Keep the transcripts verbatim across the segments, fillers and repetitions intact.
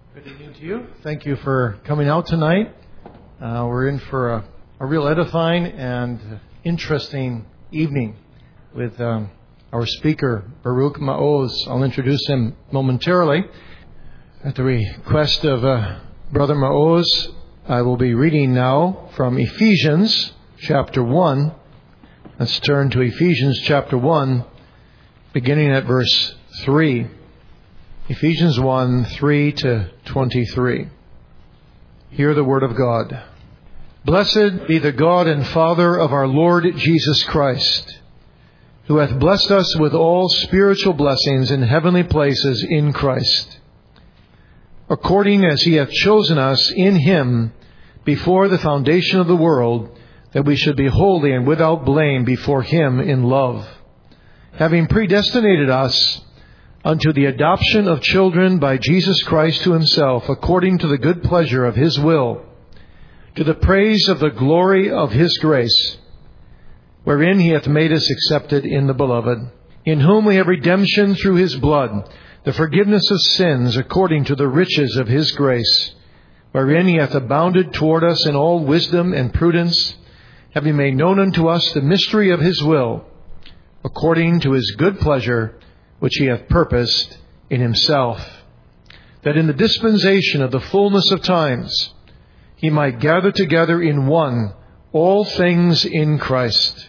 Good evening to you. Thank you for coming out tonight. Uh, we're in for a, a real edifying and interesting evening with um, our speaker, Baruch Maoz. I'll introduce him momentarily. At the request of uh, Brother Maoz, I will be reading now from Ephesians chapter one. Let's turn to Ephesians chapter one, beginning at verse three. Ephesians one, three to twenty-three. Hear the word of God. Blessed be the God and Father of our Lord Jesus Christ, who hath blessed us with all spiritual blessings in heavenly places in Christ, according as he hath chosen us in him before the foundation of the world, that we should be holy and without blame before him in love, having predestinated us unto the adoption of children by Jesus Christ to himself, according to the good pleasure of his will, to the praise of the glory of his grace, wherein he hath made us accepted in the Beloved, in whom we have redemption through his blood, the forgiveness of sins, according to the riches of his grace, wherein he hath abounded toward us in all wisdom and prudence, having made known unto us the mystery of his will, according to his good pleasure, which he hath purposed in himself, that in the dispensation of the fullness of times he might gather together in one all things in Christ,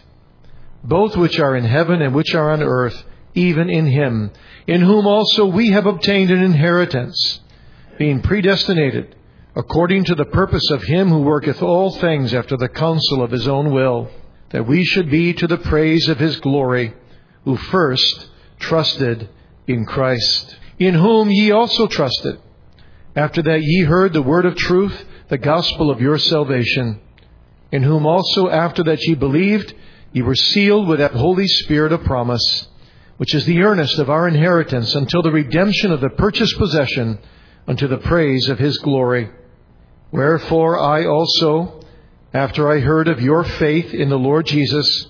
both which are in heaven and which are on earth, even in him, in whom also we have obtained an inheritance, being predestinated according to the purpose of him who worketh all things after the counsel of his own will, that we should be to the praise of his glory, who first trusted in Christ, in whom ye also trusted, after that ye heard the word of truth, the gospel of your salvation, in whom also after that ye believed, ye were sealed with that Holy Spirit of promise, which is the earnest of our inheritance until the redemption of the purchased possession, unto the praise of his glory. Wherefore I also, after I heard of your faith in the Lord Jesus,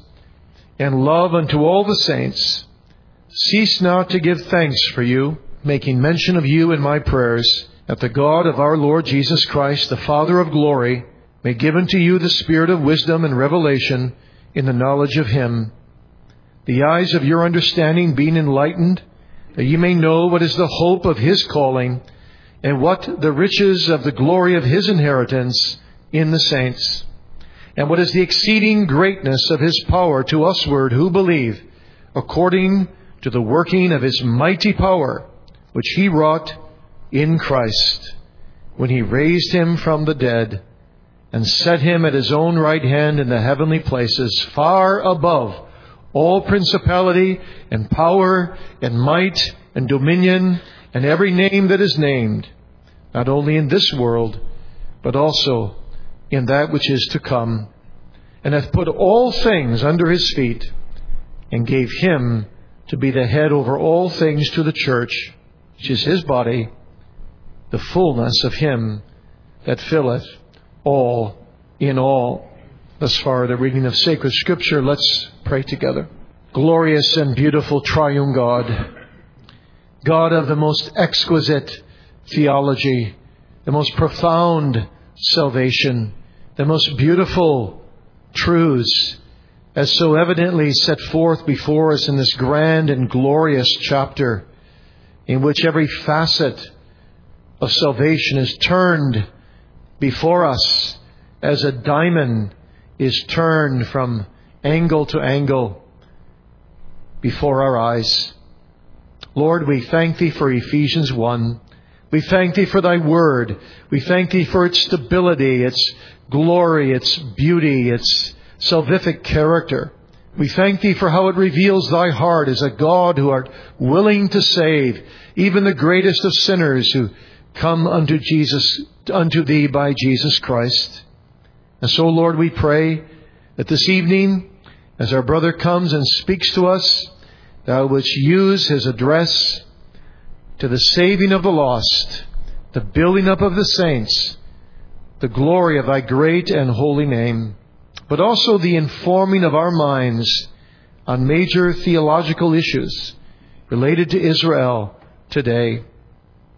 and love unto all the saints, cease not to give thanks for you, making mention of you in my prayers, that the God of our Lord Jesus Christ, the Father of glory, may give unto you the spirit of wisdom and revelation in the knowledge of him, the eyes of your understanding being enlightened, that ye may know what is the hope of his calling, and what the riches of the glory of his inheritance in the saints, and what is the exceeding greatness of his power to usward who believe, according to the working of his mighty power, which he wrought in Christ, when he raised him from the dead, and set him at his own right hand in the heavenly places, far above all principality and power and might and dominion and every name that is named, not only in this world, but also in that which is to come, and hath put all things under his feet, and gave him to be the head over all things to the church, which is his body, the fullness of him that filleth all in all. Thus far, the reading of sacred Scripture. Let's pray together. Glorious and beautiful triune God, God of the most exquisite theology, the most profound salvation, the most beautiful truths, as so evidently set forth before us in this grand and glorious chapter, in which every facet of salvation is turned before us as a diamond is turned from angle to angle before our eyes. Lord, we thank thee for Ephesians one. We thank thee for thy word. We thank thee for its stability, its glory, its beauty, its salvific character. We thank thee for how it reveals thy heart as a God who art willing to save even the greatest of sinners who come unto Jesus, unto thee by Jesus Christ. And so, Lord, we pray that this evening, as our brother comes and speaks to us, thou wouldst use his address to the saving of the lost, the building up of the saints, the glory of thy great and holy name, but also the informing of our minds on major theological issues related to Israel today.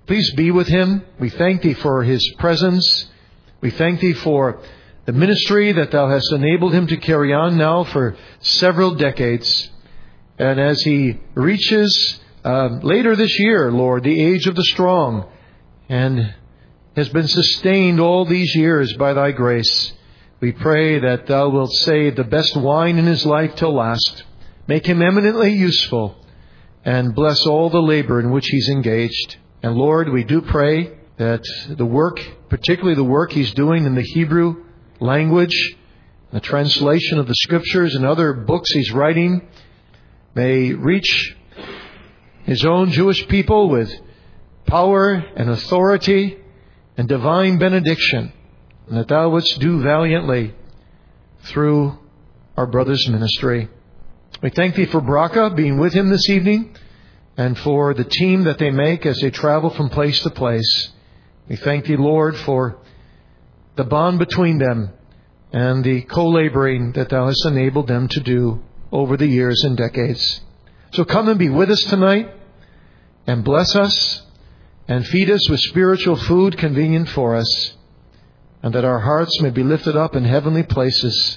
Please be with him. We thank Thee for his presence. We thank Thee for the ministry that Thou hast enabled him to carry on now for several decades. And as he reaches uh, later this year, Lord, the age of the strong, and has been sustained all these years by Thy grace, we pray that Thou wilt save the best wine in his life till last. Make him eminently useful, and bless all the labor in which he's engaged. And Lord, we do pray that the work, particularly the work he's doing in the Hebrew language, the translation of the Scriptures and other books he's writing, may reach his own Jewish people with power and authority and divine benediction, and that Thou wouldst do valiantly through our brother's ministry. We thank Thee for Braca being with him this evening, and for the team that they make as they travel from place to place. We thank Thee, Lord, for the bond between them and the co-laboring that Thou hast enabled them to do over the years and decades. So come and be with us tonight, and bless us, and feed us with spiritual food convenient for us, and that our hearts may be lifted up in heavenly places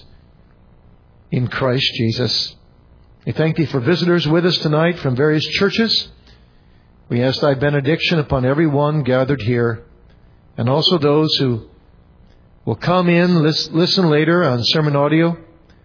in Christ Jesus. We thank Thee for visitors with us tonight from various churches. We ask Thy benediction upon every one gathered here, and also those who will come in, listen later on sermon audio.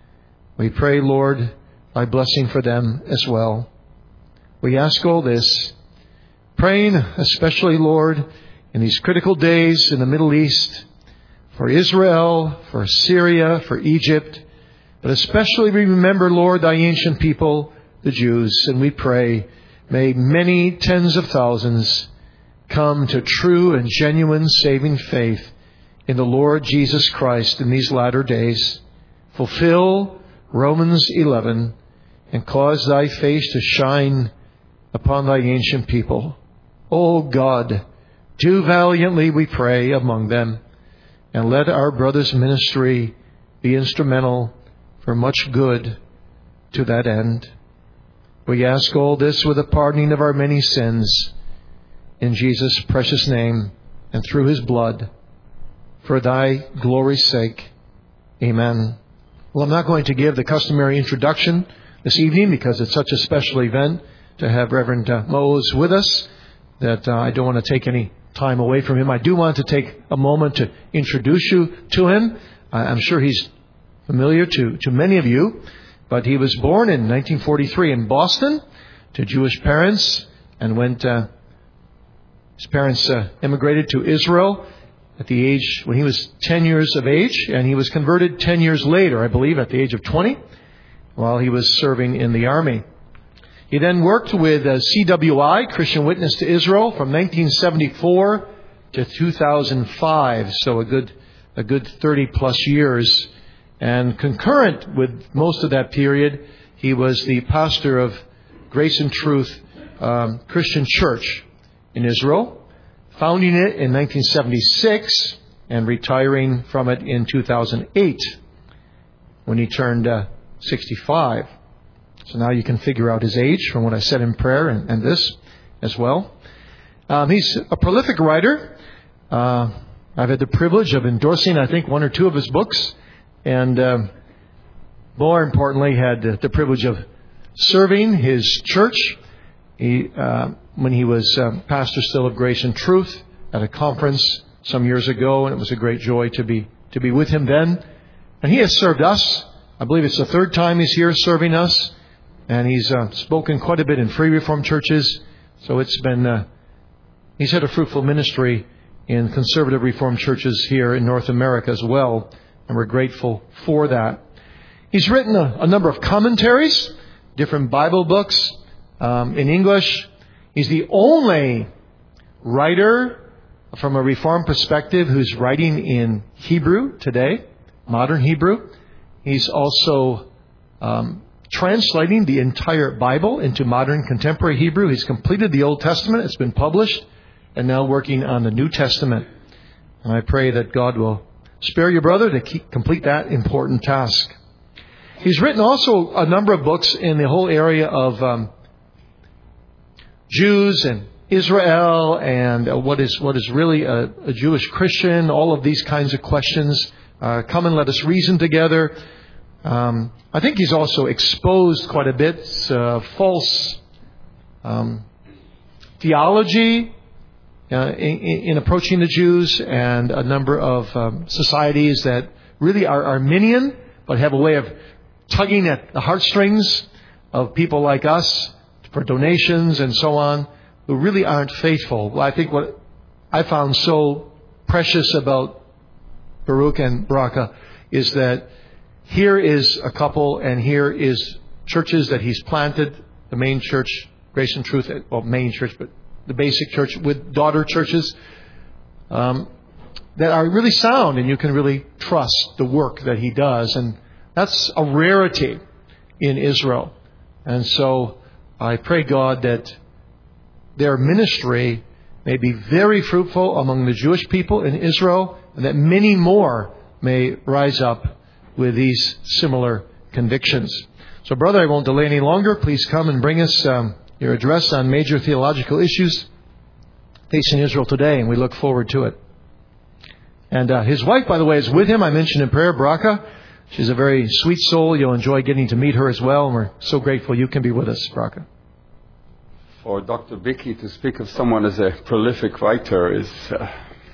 We pray, Lord, Thy blessing for them as well. We ask all this, praying especially, Lord, in these critical days in the Middle East, for Israel, for Syria, for Egypt, but especially we remember, Lord, Thy ancient people, the Jews, and we pray, may many tens of thousands come to true and genuine saving faith in the Lord Jesus Christ in these latter days. Fulfill Romans eleven, and cause Thy face to shine upon Thy ancient people. O God, do valiantly, we pray, among them, and let our brother's ministry be instrumental for much good to that end. We ask all this with the pardoning of our many sins, in Jesus' precious name and through His blood, for Thy glory's sake. Amen. Well, I'm not going to give the customary introduction this evening because it's such a special event to have Reverend uh, Mose with us that uh, I don't want to take any time away from him. I do want to take a moment to introduce you to him. Uh, I'm sure he's familiar to, to many of you, but he was born in nineteen forty-three in Boston to Jewish parents, and went, uh, his parents uh, immigrated to Israel at the age, when he was ten years of age, and he was converted ten years later, I believe, at the age of twenty, while he was serving in the army. He then worked with uh, C W I, Christian Witness to Israel, from nineteen seventy-four to two thousand five, so a good a good thirty plus years. And concurrent with most of that period, he was the pastor of Grace and Truth um, Christian Church in Israel, founding it in nineteen seventy-six and retiring from it in two thousand eight when he turned uh, sixty-five. So now you can figure out his age from what I said in prayer and, and this as well. Um, he's a prolific writer. Uh, I've had the privilege of endorsing, I think, one or two of his books. And uh, more importantly, had the privilege of serving his church he, uh, when he was uh, pastor still of Grace and Truth at a conference some years ago. And it was a great joy to be to be with him then. And he has served us. I believe it's the third time he's here serving us. And he's uh, spoken quite a bit in Free Reformed churches. So it's been, uh, he's had a fruitful ministry in conservative Reformed churches here in North America as well. And we're grateful for that. He's written a, a number of commentaries, different Bible books um, in English. He's the only writer from a Reformed perspective who's writing in Hebrew today, modern Hebrew. He's also um, translating the entire Bible into modern contemporary Hebrew. He's completed the Old Testament. It's been published. And now working on the New Testament. And I pray that God will spare your brother to keep, complete that important task. He's written also a number of books in the whole area of um, Jews and Israel and uh, what is what is really a, a Jewish Christian, all of these kinds of questions. Uh, come and let us reason together. Um, I think he's also exposed quite a bit uh, false um, theology uh, in, in approaching the Jews, and a number of um, societies that really are Arminian, but have a way of tugging at the heartstrings of people like us for donations and so on, who really aren't faithful. Well, I think what I found so precious about Baruch and Baraka is that here is a couple, and here is churches that he's planted, the main church, Grace and Truth, well, main church, but the basic church with daughter churches, um, that are really sound, and you can really trust the work that he does. And that's a rarity in Israel. And so I pray, God, that their ministry may be very fruitful among the Jewish people in Israel, and that many more may rise up with these similar convictions. So, brother, I won't delay any longer. Please come and bring us um, your address on major theological issues facing Israel today, and we look forward to it. And uh, his wife, by the way, is with him. I mentioned in prayer, Baraka. She's a very sweet soul. You'll enjoy getting to meet her as well, and we're so grateful you can be with us, Baraka. For Doctor Bicky to speak of someone as a prolific writer is... Uh,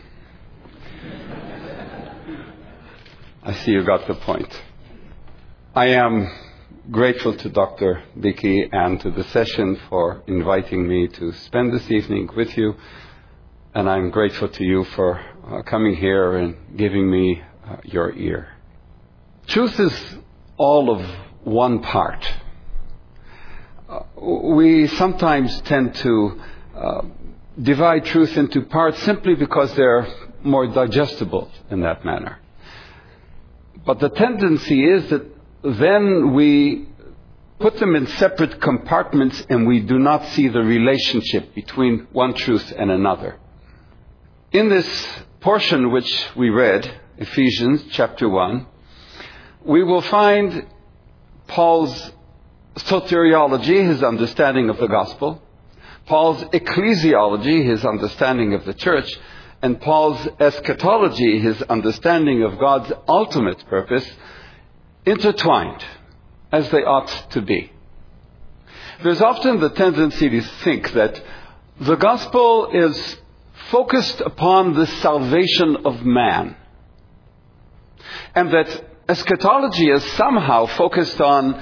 I see you got the point. I am grateful to Doctor Bicky and to the session for inviting me to spend this evening with you. And I'm grateful to you for uh, coming here and giving me uh, your ear. Truth is all of one part. Uh, we sometimes tend to uh, divide truth into parts simply because they're more digestible in that manner. But the tendency is that then we put them in separate compartments and we do not see the relationship between one truth and another. In this portion which we read, Ephesians chapter one, we will find Paul's soteriology, his understanding of the gospel, Paul's ecclesiology, his understanding of the church, and Paul's eschatology, his understanding of God's ultimate purpose, intertwined as they ought to be. There's often the tendency to think that the gospel is focused upon the salvation of man, and that eschatology is somehow focused on,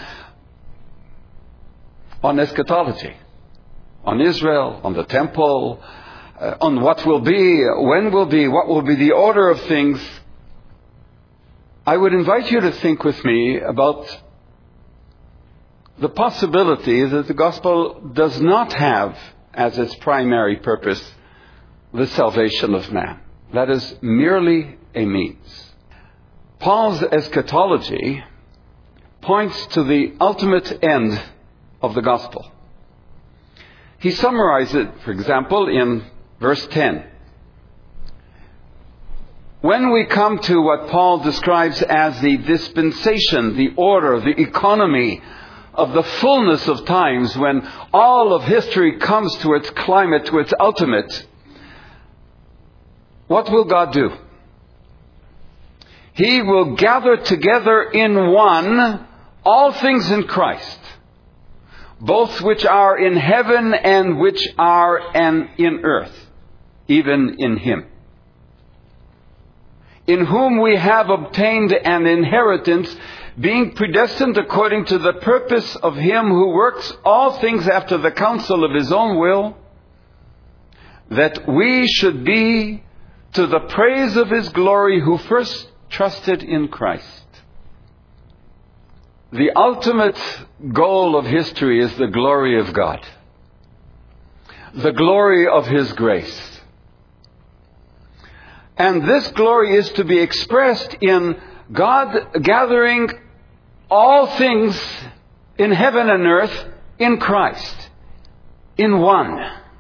on eschatology, on Israel, on the temple, uh, on what will be, when will be, what will be the order of things. I would invite you to think with me about the possibility that the gospel does not have as its primary purpose the salvation of man. That is merely a means. Paul's eschatology points to the ultimate end of the gospel. He summarized it, for example, in verse ten. When we come to what Paul describes as the dispensation, the order, the economy of the fullness of times, when all of history comes to its climate, to its ultimate, what will God do? He will gather together in one all things in Christ, both which are in heaven and which are and in earth, even in Him, in whom we have obtained an inheritance, being predestined according to the purpose of Him who works all things after the counsel of His own will, that we should be to the praise of His glory, who first trusted in Christ. The ultimate goal of history is the glory of God, the glory of His grace. And this glory is to be expressed in God gathering all things in heaven and earth in Christ, in one.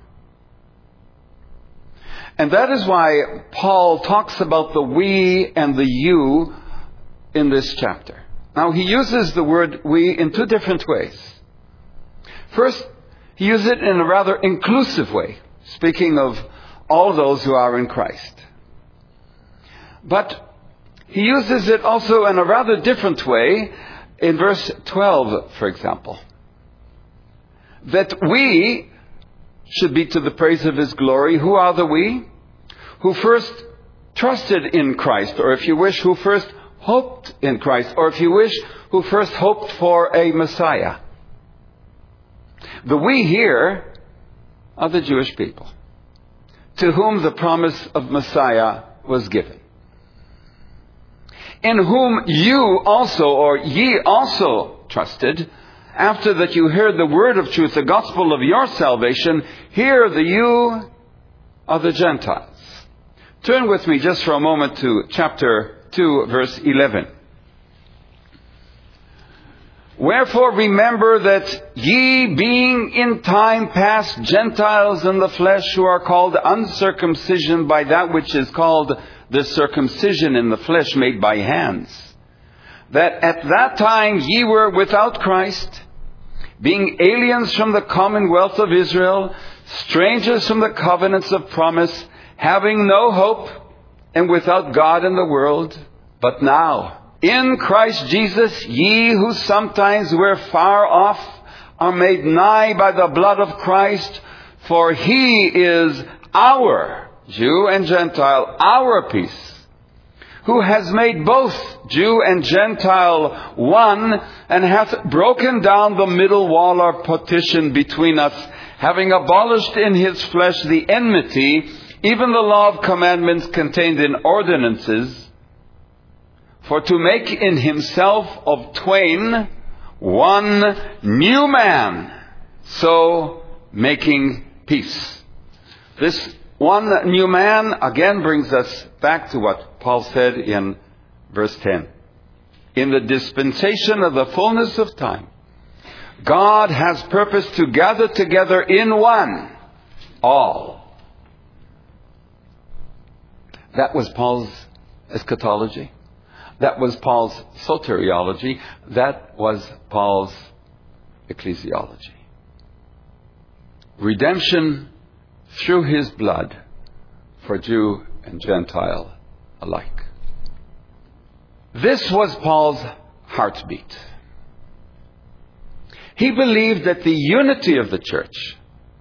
And that is why Paul talks about the we and the you in this chapter. Now, he uses the word we in two different ways. First, he uses it in a rather inclusive way, speaking of all those who are in Christ. But he uses it also in a rather different way in verse twelve, for example. That we should be to the praise of his glory. Who are the we? Who first trusted in Christ, or if you wish, who first hoped in Christ, or if you wish, who first hoped for a Messiah. The we here are the Jewish people, to whom the promise of Messiah was given. In whom you also, or ye also trusted, after that you heard the word of truth, the gospel of your salvation. Here the you are the Gentiles. Turn with me just for a moment to chapter two, verse eleven. Wherefore remember that ye, being in time past Gentiles in the flesh, who are called uncircumcision by that which is called the circumcision in the flesh made by hands, that at that time ye were without Christ, being aliens from the commonwealth of Israel, strangers from the covenants of promise, having no hope, and without God in the world. But now, in Christ Jesus, ye who sometimes were far off are made nigh by the blood of Christ, for he is our Jew and Gentile, our peace, who has made both Jew and Gentile one, and hath broken down the middle wall or partition between us, having abolished in his flesh the enmity, even the law of commandments contained in ordinances, for to make in himself of twain one new man, so making peace. This one new man again brings us back to what Paul said in verse ten. In the dispensation of the fullness of time, God has purposed to gather together in one all. That was Paul's eschatology. That was Paul's soteriology. That was Paul's ecclesiology. Redemption through his blood for Jew and Gentile alike. This was Paul's heartbeat. He believed that the unity of the church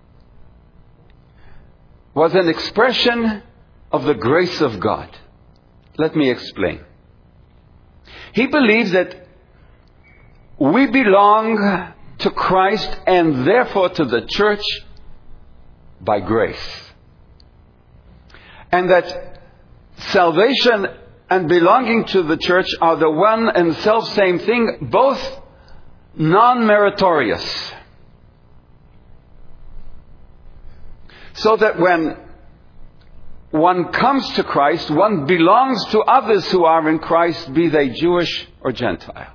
was an expression of the grace of God. Let me explain. He believes that we belong to Christ and therefore to the church by grace. And that salvation and belonging to the church are the one and self-same thing, both non-meritorious. So that when one comes to Christ, one belongs to others who are in Christ, be they Jewish or Gentile.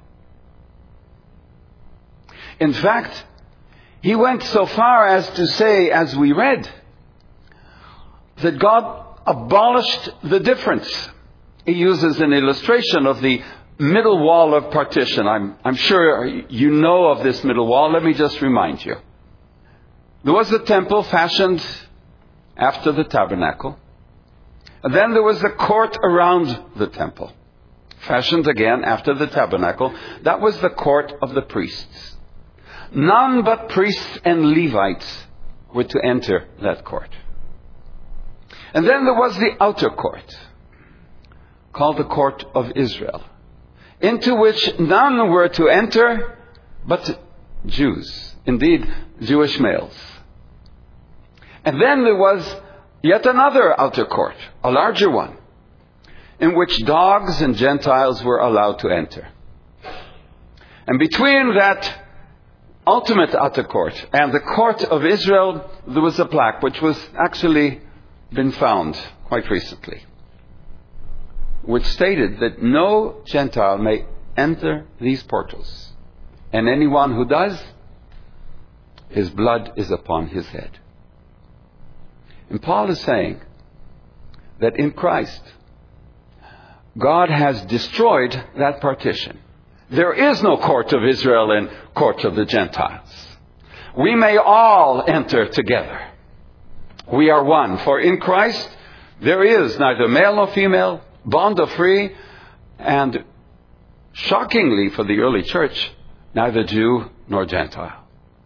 In fact, he went so far as to say, as we read, that God abolished the difference. He uses an illustration of the middle wall of partition. I'm, I'm sure you know of this middle wall. Let me just remind you. There was a temple fashioned after the tabernacle. And then there was the court around the temple, fashioned again after the tabernacle. That was the court of the priests. None but priests and Levites were to enter that court. And then there was the outer court, called the court of Israel, into which none were to enter but Jews, indeed Jewish males. And then there was yet another outer court, a larger one, in which dogs and Gentiles were allowed to enter. And between that ultimate outer court and the court of Israel, there was a plaque which was actually been found quite recently, which stated that no Gentile may enter these portals. And anyone who does, his blood is upon his head. And Paul is saying that in Christ, God has destroyed that partition. There is no court of Israel and court of the Gentiles. We may all enter together. We are one. For in Christ there is neither male nor female, bond or free, and shockingly for the early church, neither Jew nor Gentile.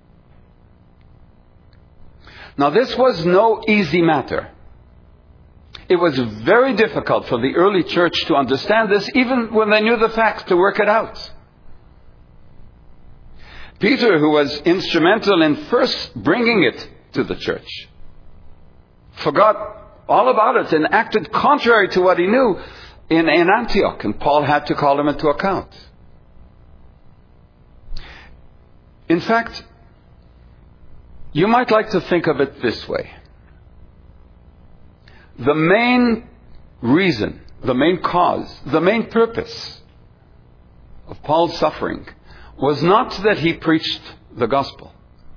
Now this was no easy matter. It was very difficult for the early church to understand this, even when they knew the facts, to work it out. Peter, who was instrumental in first bringing it to the church, forgot all about it and acted contrary to what he knew in, in Antioch, and Paul had to call him into account. In fact, you might like to think of it this way. The main reason, the main cause, the main purpose of Paul's suffering was not that he preached the gospel,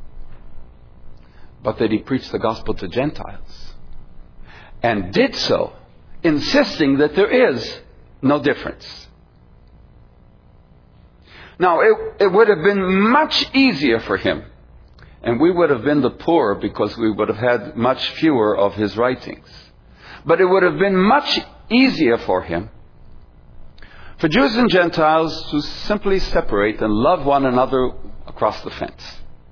but that he preached the gospel to Gentiles, and did so insisting that there is no difference. Now, it, it would have been much easier for him, and we would have been the poorer because we would have had much fewer of his writings. But it would have been much easier for him for Jews and Gentiles to simply separate and love one another across the fence.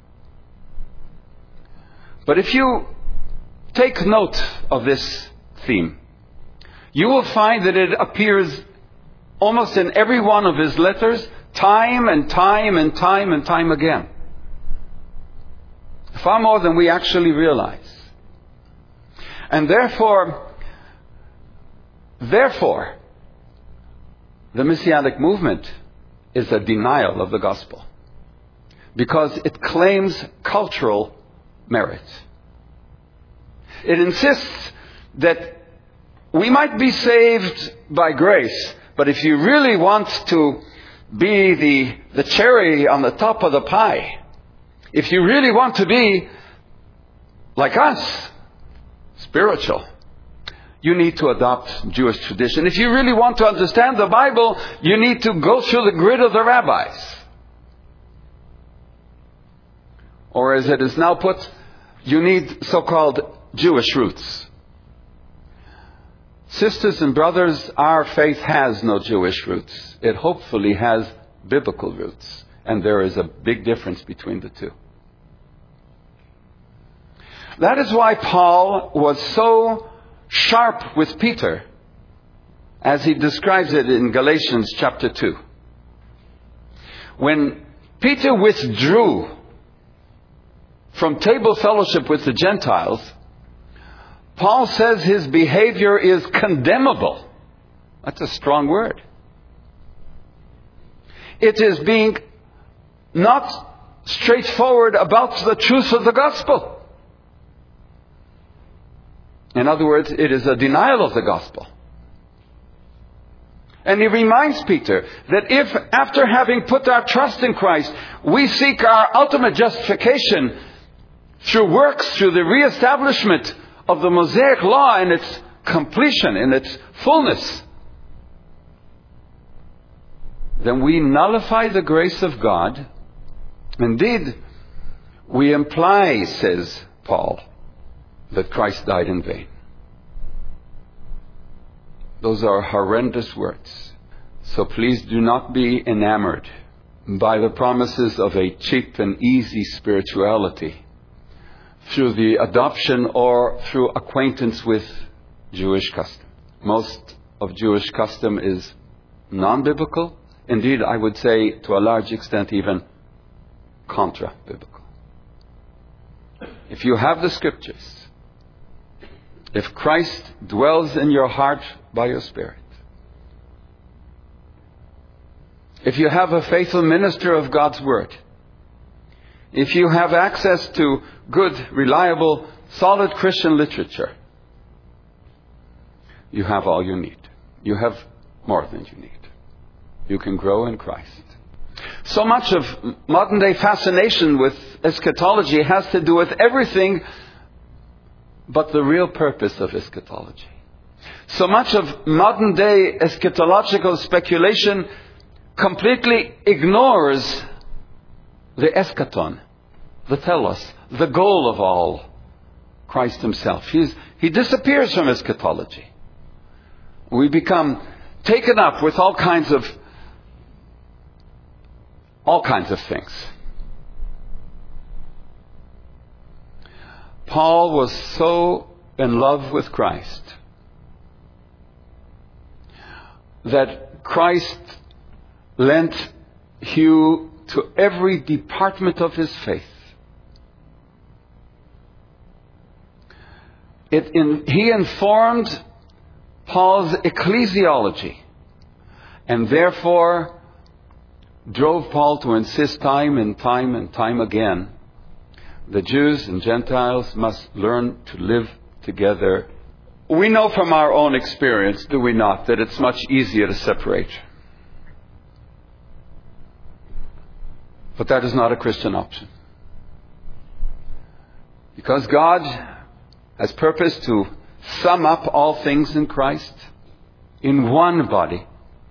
But if you take note of this theme, you will find that it appears almost in every one of his letters, time and time and time and time again. Far more than we actually realize. And therefore, therefore, the Messianic movement is a denial of the gospel, because it claims cultural merit. It insists that we might be saved by grace, but if you really want to be the, the cherry on the top of the pie, if you really want to be like us, spiritual, you need to adopt Jewish tradition. If you really want to understand the Bible, you need to go through the grid of the rabbis. Or as it is now put, you need so-called Jewish roots. Sisters and brothers, our faith has no Jewish roots. It hopefully has biblical roots. And there is a big difference between the two. That is why Paul was so sharp with Peter, as he describes it in Galatians chapter two. When Peter withdrew from table fellowship with the Gentiles, Paul says his behavior is condemnable. That's a strong word. It is being not straightforward about the truth of the gospel. In other words, it is a denial of the gospel. And he reminds Peter that if, after having put our trust in Christ, we seek our ultimate justification through works, through the reestablishment of the Mosaic law in its completion, in its fullness, then we nullify the grace of God. Indeed, we imply, says Paul, that Christ died in vain. Those are horrendous words. So please do not be enamored by the promises of a cheap and easy spirituality through the adoption or through acquaintance with Jewish custom. Most of Jewish custom is non-biblical. Indeed, I would say to a large extent even contra-biblical. If you have the scriptures, if Christ dwells in your heart by your Spirit, if you have a faithful minister of God's Word, if you have access to good, reliable, solid Christian literature, you have all you need. You have more than you need. You can grow in Christ. So much of modern day fascination with eschatology has to do with everything but the real purpose of eschatology. So much of modern day eschatological speculation completely ignores the eschaton, the telos, the goal of all Christ himself. He's, he disappears from eschatology. We become taken up with all kinds of all kinds of things. Paul was so in love with Christ that Christ lent hue to every department of his faith. It in, he informed Paul's ecclesiology, and therefore drove Paul to insist time and time and time again the Jews and Gentiles must learn to live together. We know from our own experience, do we not, that it's much easier to separate. But that is not a Christian option. Because God has purposed to sum up all things in Christ in one body.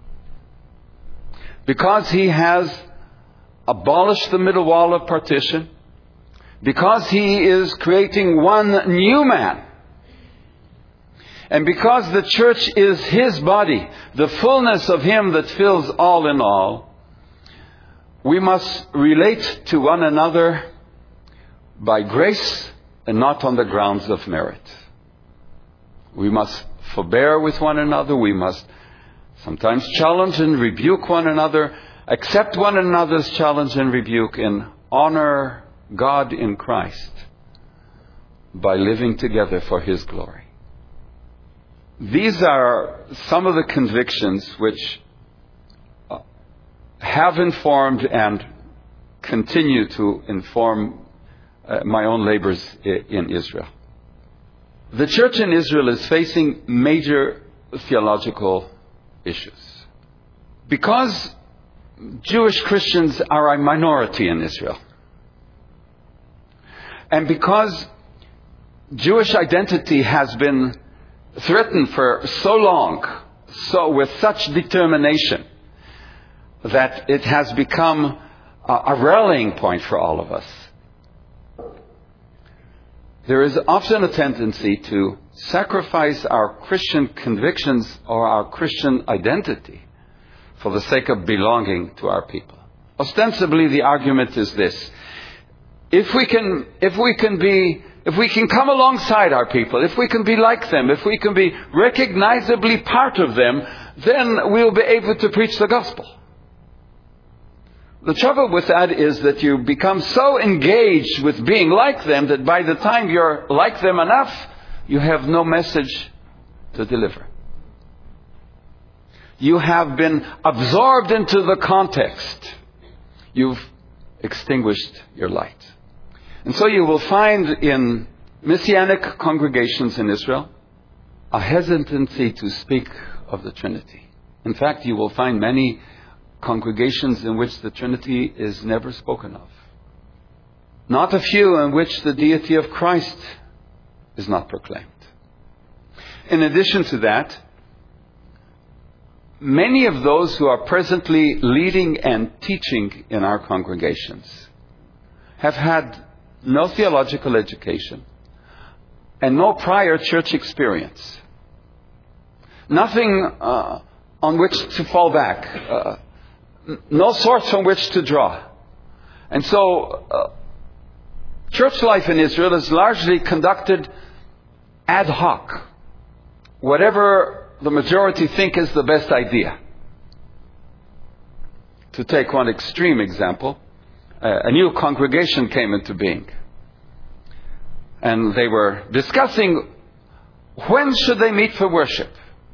Because He has abolished the middle wall of partition. Because He is creating one new man. And because the church is His body, the fullness of Him that fills all in all, we must relate to one another by grace and not on the grounds of merit. We must forbear with one another. We must sometimes challenge and rebuke one another, accept one another's challenge and rebuke, and honor God in Christ by living together for His glory. These are some of the convictions which have informed and continue to inform uh, my own labors in Israel. The church in Israel is facing major theological issues. Because Jewish Christians are a minority in Israel, and because Jewish identity has been threatened for so long, so with such determination, that it has become a, a rallying point for all of us. There is often a tendency to sacrifice our Christian convictions or our Christian identity for the sake of belonging to our people. Ostensibly, the argument is this: if we can, if we can be, if we can come alongside our people, if we can be like them, if we can be recognizably part of them, then we'll be able to preach the gospel. The trouble with that is that you become so engaged with being like them that by the time you're like them enough, you have no message to deliver. You have been absorbed into the context. You've extinguished your light. And so you will find in Messianic congregations in Israel a hesitancy to speak of the Trinity. In fact, you will find many congregations in which the Trinity is never spoken of. Not a few in which the deity of Christ is not proclaimed. In addition to that, many of those who are presently leading and teaching in our congregations have had no theological education and no prior church experience. Nothing uh, on which to fall back. Uh, no source from which to draw. And so, uh, church life in Israel is largely conducted ad hoc. Whatever the majority think is the best idea. To take one extreme example, uh, a new congregation came into being. And they were discussing when should they meet for worship.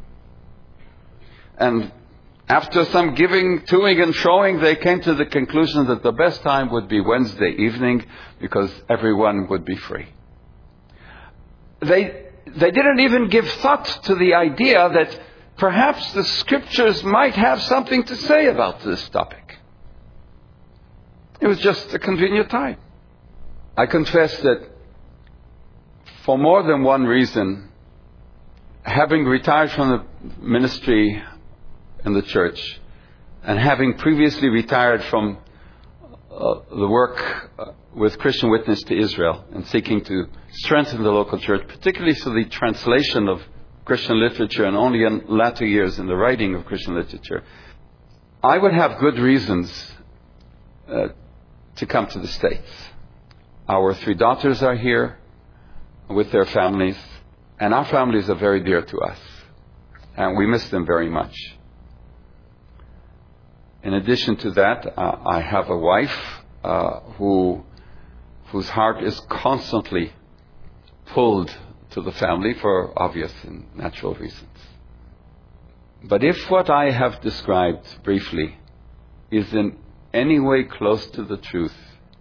And after some giving, toing and froing, they came to the conclusion that the best time would be Wednesday evening because everyone would be free. They, they didn't even give thought to the idea that perhaps the Scriptures might have something to say about this topic. It was just a convenient time. I confess that for more than one reason, having retired from the ministry in the church, and having previously retired from uh, the work uh, with Christian Witness to Israel and seeking to strengthen the local church, particularly through the translation of Christian literature and only in latter years in the writing of Christian literature, I would have good reasons uh, to come to the States. Our three daughters are here with their families, and our families are very dear to us, and we miss them very much. In addition to that, uh, I have a wife uh, who, whose heart is constantly pulled to the family for obvious and natural reasons. But if what I have described briefly is in any way close to the truth,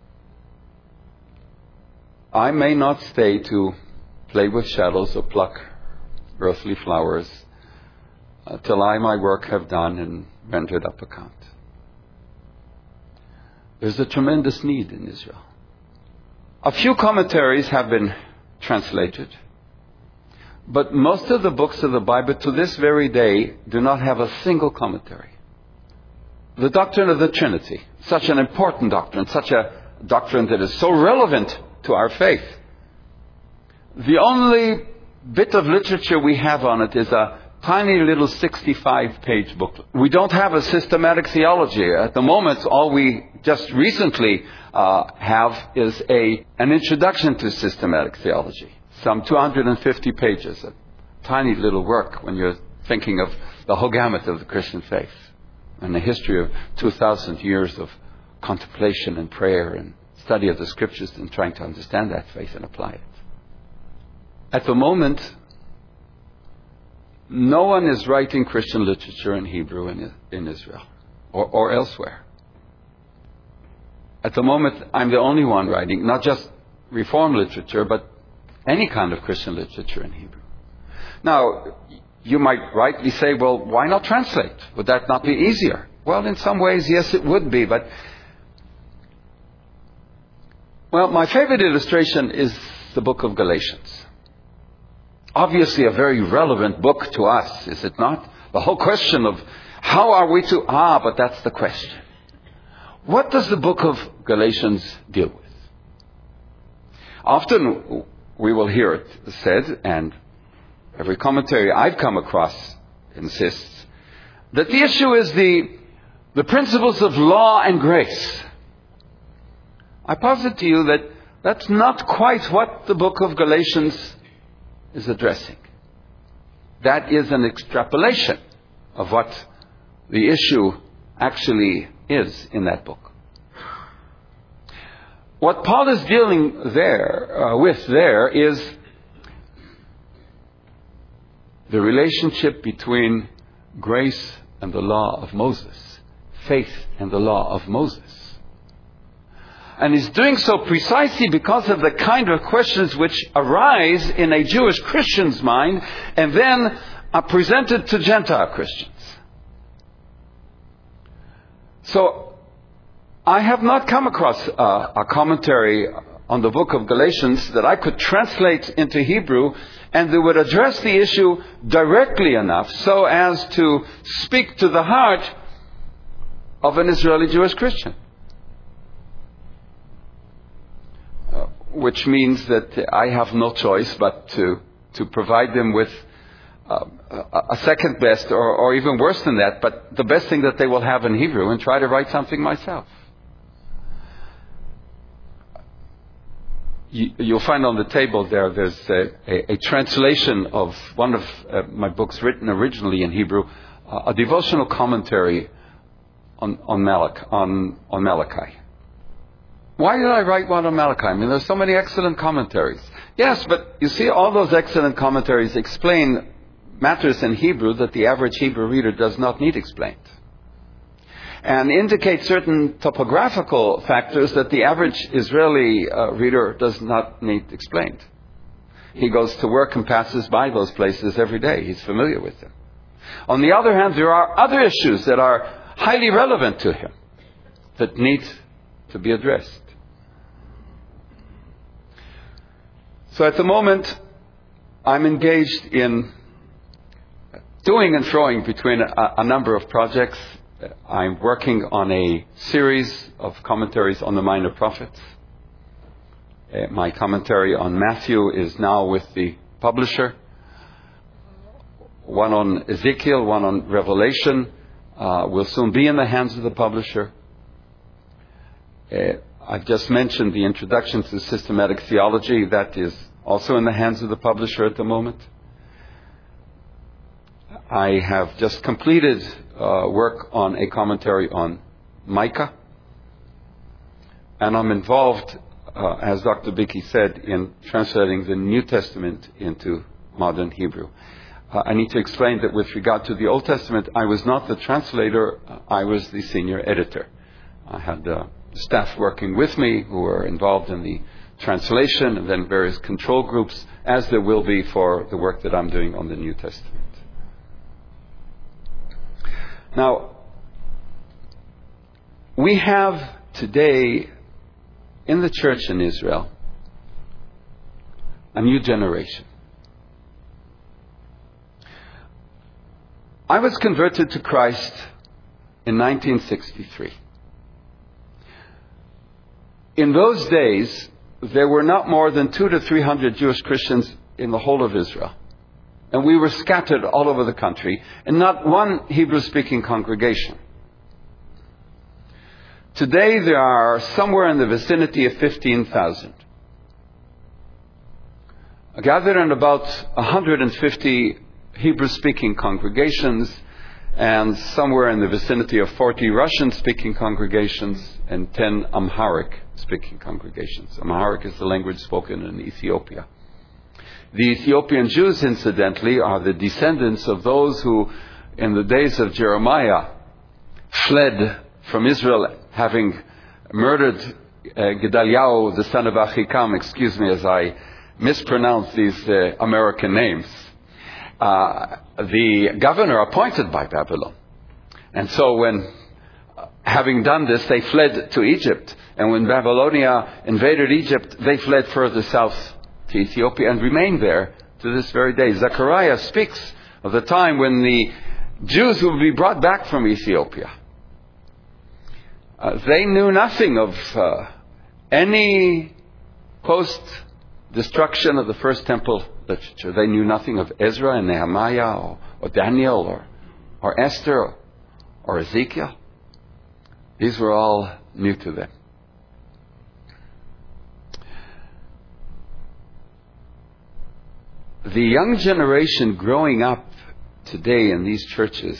I may not stay to play with shadows or pluck earthly flowers uh, till I my work have done and rendered up account. There's a tremendous need in Israel. A few commentaries have been translated, but most of the books of the Bible to this very day do not have a single commentary. The doctrine of the Trinity, such an important doctrine, such a doctrine that is so relevant to our faith. The only bit of literature we have on it is a tiny little sixty-five page booklet. We don't have a systematic theology. At the moment, all we just recently uh, have is a an introduction to systematic theology. Some two hundred fifty pages, a tiny little work when you're thinking of the whole gamut of the Christian faith and the history of two thousand years of contemplation and prayer and study of the Scriptures and trying to understand that faith and apply it. At the moment, no one is writing Christian literature in Hebrew in, in Israel or, or elsewhere. At the moment, I'm the only one writing, not just Reformed literature, but any kind of Christian literature in Hebrew. Now, you might rightly say, well, why not translate? Would that not be easier? Well, in some ways, yes, it would be, but well, my favorite illustration is the book of Galatians. Obviously a very relevant book to us, is it not? The whole question of how are we to... Ah, but that's the question. What does the book of Galatians deal with? Often we will hear it said, and every commentary I've come across insists, that the issue is the, the principles of law and grace. I posit to you that that's not quite what the book of Galatians is addressing. That is an extrapolation of what the issue actually is in that book. What Paul is dealing there uh, with there is the relationship between grace and the law of Moses, faith and the law of Moses. And he's doing so precisely because of the kind of questions which arise in a Jewish Christian's mind and then are presented to Gentile Christians. So I have not come across uh, a commentary on the book of Galatians that I could translate into Hebrew and that would address the issue directly enough so as to speak to the heart of an Israeli Jewish Christian. Which means that I have no choice but to, to provide them with uh, a, a second best or, or even worse than that, but the best thing that they will have in Hebrew and try to write something myself. You, you'll find on the table there, there's a, a, a translation of one of uh, my books written originally in Hebrew, uh, a devotional commentary on, on, Malach, on, on Malachi. Why did I write one on Malachi? I mean, there's so many excellent commentaries. Yes, but you see, all those excellent commentaries explain matters in Hebrew that the average Hebrew reader does not need explained. And indicate certain topographical factors that the average Israeli uh, reader does not need explained. He goes to work and passes by those places every day. He's familiar with them. On the other hand, there are other issues that are highly relevant to him that need to be addressed. So at the moment, I'm engaged in doing and throwing between a, a number of projects. I'm working on a series of commentaries on the Minor Prophets. Uh, my commentary on Matthew is now with the publisher. One on Ezekiel, one on Revelation uh, will soon be in the hands of the publisher. Uh, I've just mentioned the introduction to systematic theology. That is also in the hands of the publisher at the moment. I have just completed uh, work on a commentary on Micah. And I'm involved, uh, as Doctor Bicky said, in translating the New Testament into modern Hebrew. Uh, I need to explain that with regard to the Old Testament, I was not the translator, I was the senior editor. I had uh, staff working with me who were involved in the translation and then various control groups, as there will be for the work that I'm doing on the New Testament. Now, we have today in the church in Israel a new generation. I was converted to Christ in nineteen sixty-three. In those days, there were not more than two to three hundred Jewish Christians in the whole of Israel. And we were scattered all over the country, and not one Hebrew-speaking congregation. Today, there are somewhere in the vicinity of fifteen thousand. Gathered in about one hundred fifty Hebrew-speaking congregations, and somewhere in the vicinity of forty Russian-speaking congregations and ten Amharic-speaking congregations. Amharic is the language spoken in Ethiopia. The Ethiopian Jews, incidentally, are the descendants of those who, in the days of Jeremiah, fled from Israel, having murdered uh, Gedaliah, the son of Achikam. Excuse me as I mispronounce these uh, American names. Uh, the governor appointed by Babylon. And so when, uh, having done this, they fled to Egypt. And when Babylonia invaded Egypt, they fled further south to Ethiopia and remained there to this very day. Zechariah speaks of the time when the Jews would be brought back from Ethiopia. Uh, they knew nothing of uh, any post-destruction of the First Temple literature. They knew nothing of Ezra and Nehemiah or, or Daniel or, or Esther or, or Ezekiel. These were all new to them. The young generation growing up today in these churches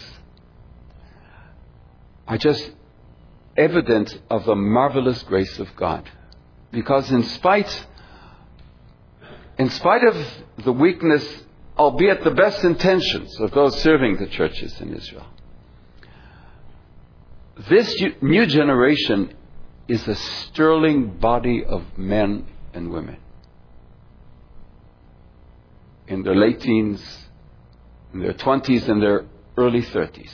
are just evidence of the marvelous grace of God. Because in spite, in spite of the weakness, albeit the best intentions of those serving the churches in Israel, this new generation is a sterling body of men and women. In their late teens, in their twenties, and their early thirties.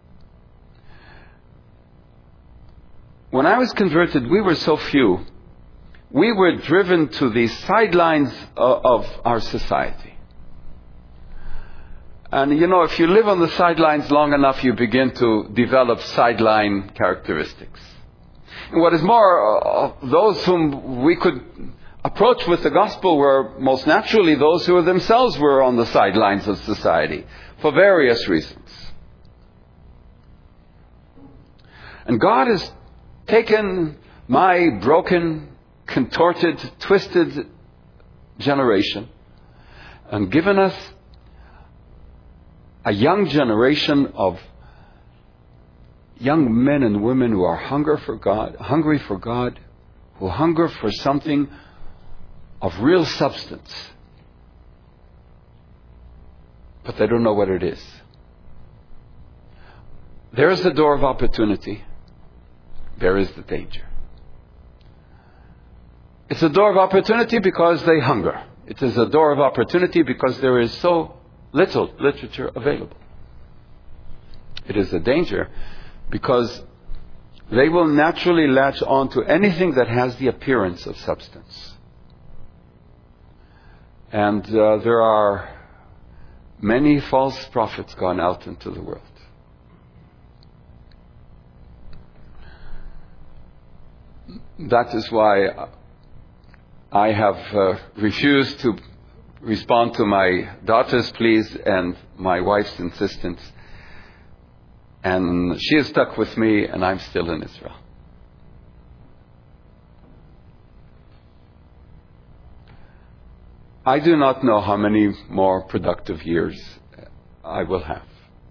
When I was converted, we were so few. We were driven to the sidelines of, of our society. And you know, if you live on the sidelines long enough, you begin to develop sideline characteristics. And what is more, uh, those whom we could approach with the gospel were most naturally those who themselves were on the sidelines of society for various reasons. And God has taken my broken, contorted, twisted generation and given us a young generation of young men and women who are hunger for God, hungry for God, who hunger for something of real substance, but they don't know what it is. There is the door of opportunity. There is the danger. It's a door of opportunity because they hunger. It is a door of opportunity because there is so little literature available. It is a danger because they will naturally latch on to anything that has the appearance of substance. And uh, there are many false prophets gone out into the world. That is why I have uh, refused to respond to my daughter's pleas and my wife's insistence. And she is stuck with me, and I'm still in Israel. I do not know how many more productive years I will have.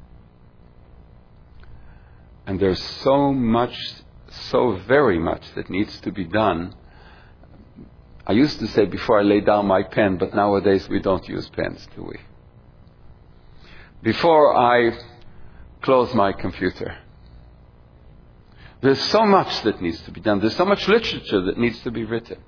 And there's so much, so very much that needs to be done. I used to say before I lay down my pen, but nowadays we don't use pens, do we? Before I close my computer. There's so much that needs to be done. There's so much literature that needs to be written.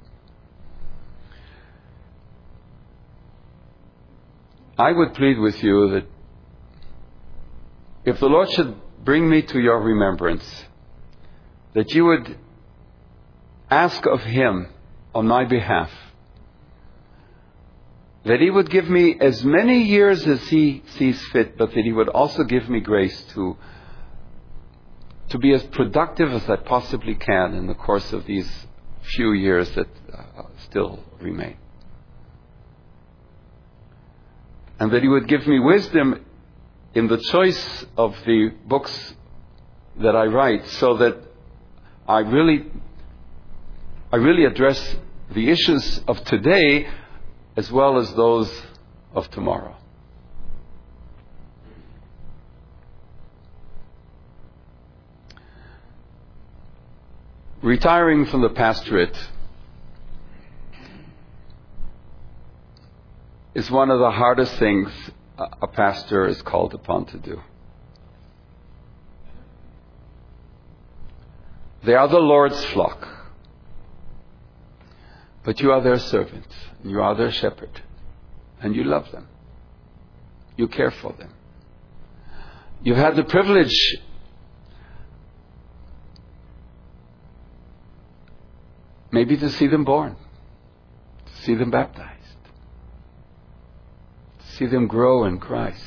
I would plead with you that if the Lord should bring me to your remembrance, that you would ask of Him on my behalf, that He would give me as many years as He sees fit, but that He would also give me grace to, to be as productive as I possibly can in the course of these few years that uh, still remain. And that He would give me wisdom in the choice of the books that I write, so that I really, I really address the issues of today as well as those of tomorrow. Retiring from the pastorate is one of the hardest things a pastor is called upon to do. They are the Lord's flock, but you are their servant, and you are their shepherd, and you love them. You care for them. You've had the privilege maybe to see them born, to see them baptized, to see them grow in Christ.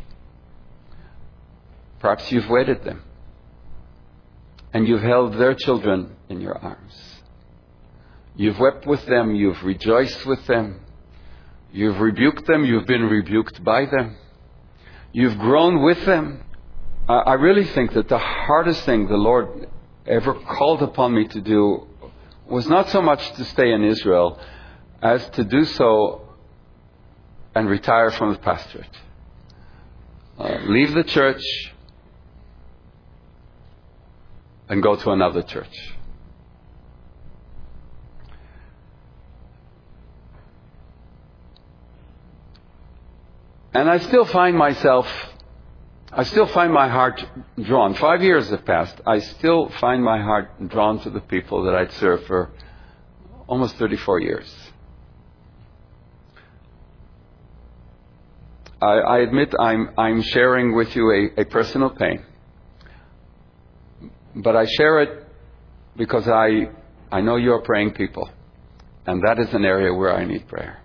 Perhaps you've wedded them, and you've held their children in your arms. You've wept with them, you've rejoiced with them, you've rebuked them, you've been rebuked by them, you've grown with them. I really think that the hardest thing the Lord ever called upon me to do was not so much to stay in Israel as to do so and retire from the pastorate. Uh, leave the church and go to another church. And I still find myself, I still find my heart drawn. Five years have passed. I still find my heart drawn to the people that I'd served for almost thirty-four years. I, I admit I'm, I'm sharing with you a, a personal pain. But I share it because I, I know you're praying people. And that is an area where I need prayer.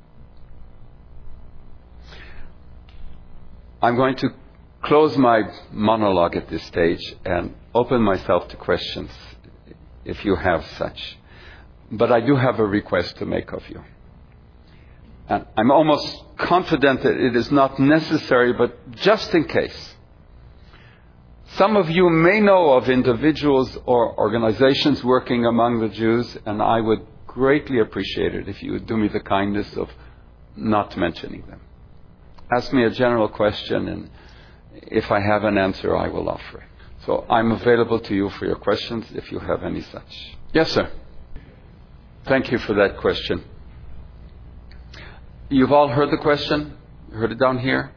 I'm going to close my monologue at this stage and open myself to questions, if you have such. But I do have a request to make of you. And I'm almost confident that it is not necessary, but just in case. Some of you may know of individuals or organizations working among the Jews, and I would greatly appreciate it if you would do me the kindness of not mentioning them. Ask me a general question, and if I have an answer, I will offer it. So I'm available to you for your questions if you have any such. Yes, sir. Thank you for that question. You've all heard the question? Heard it down here?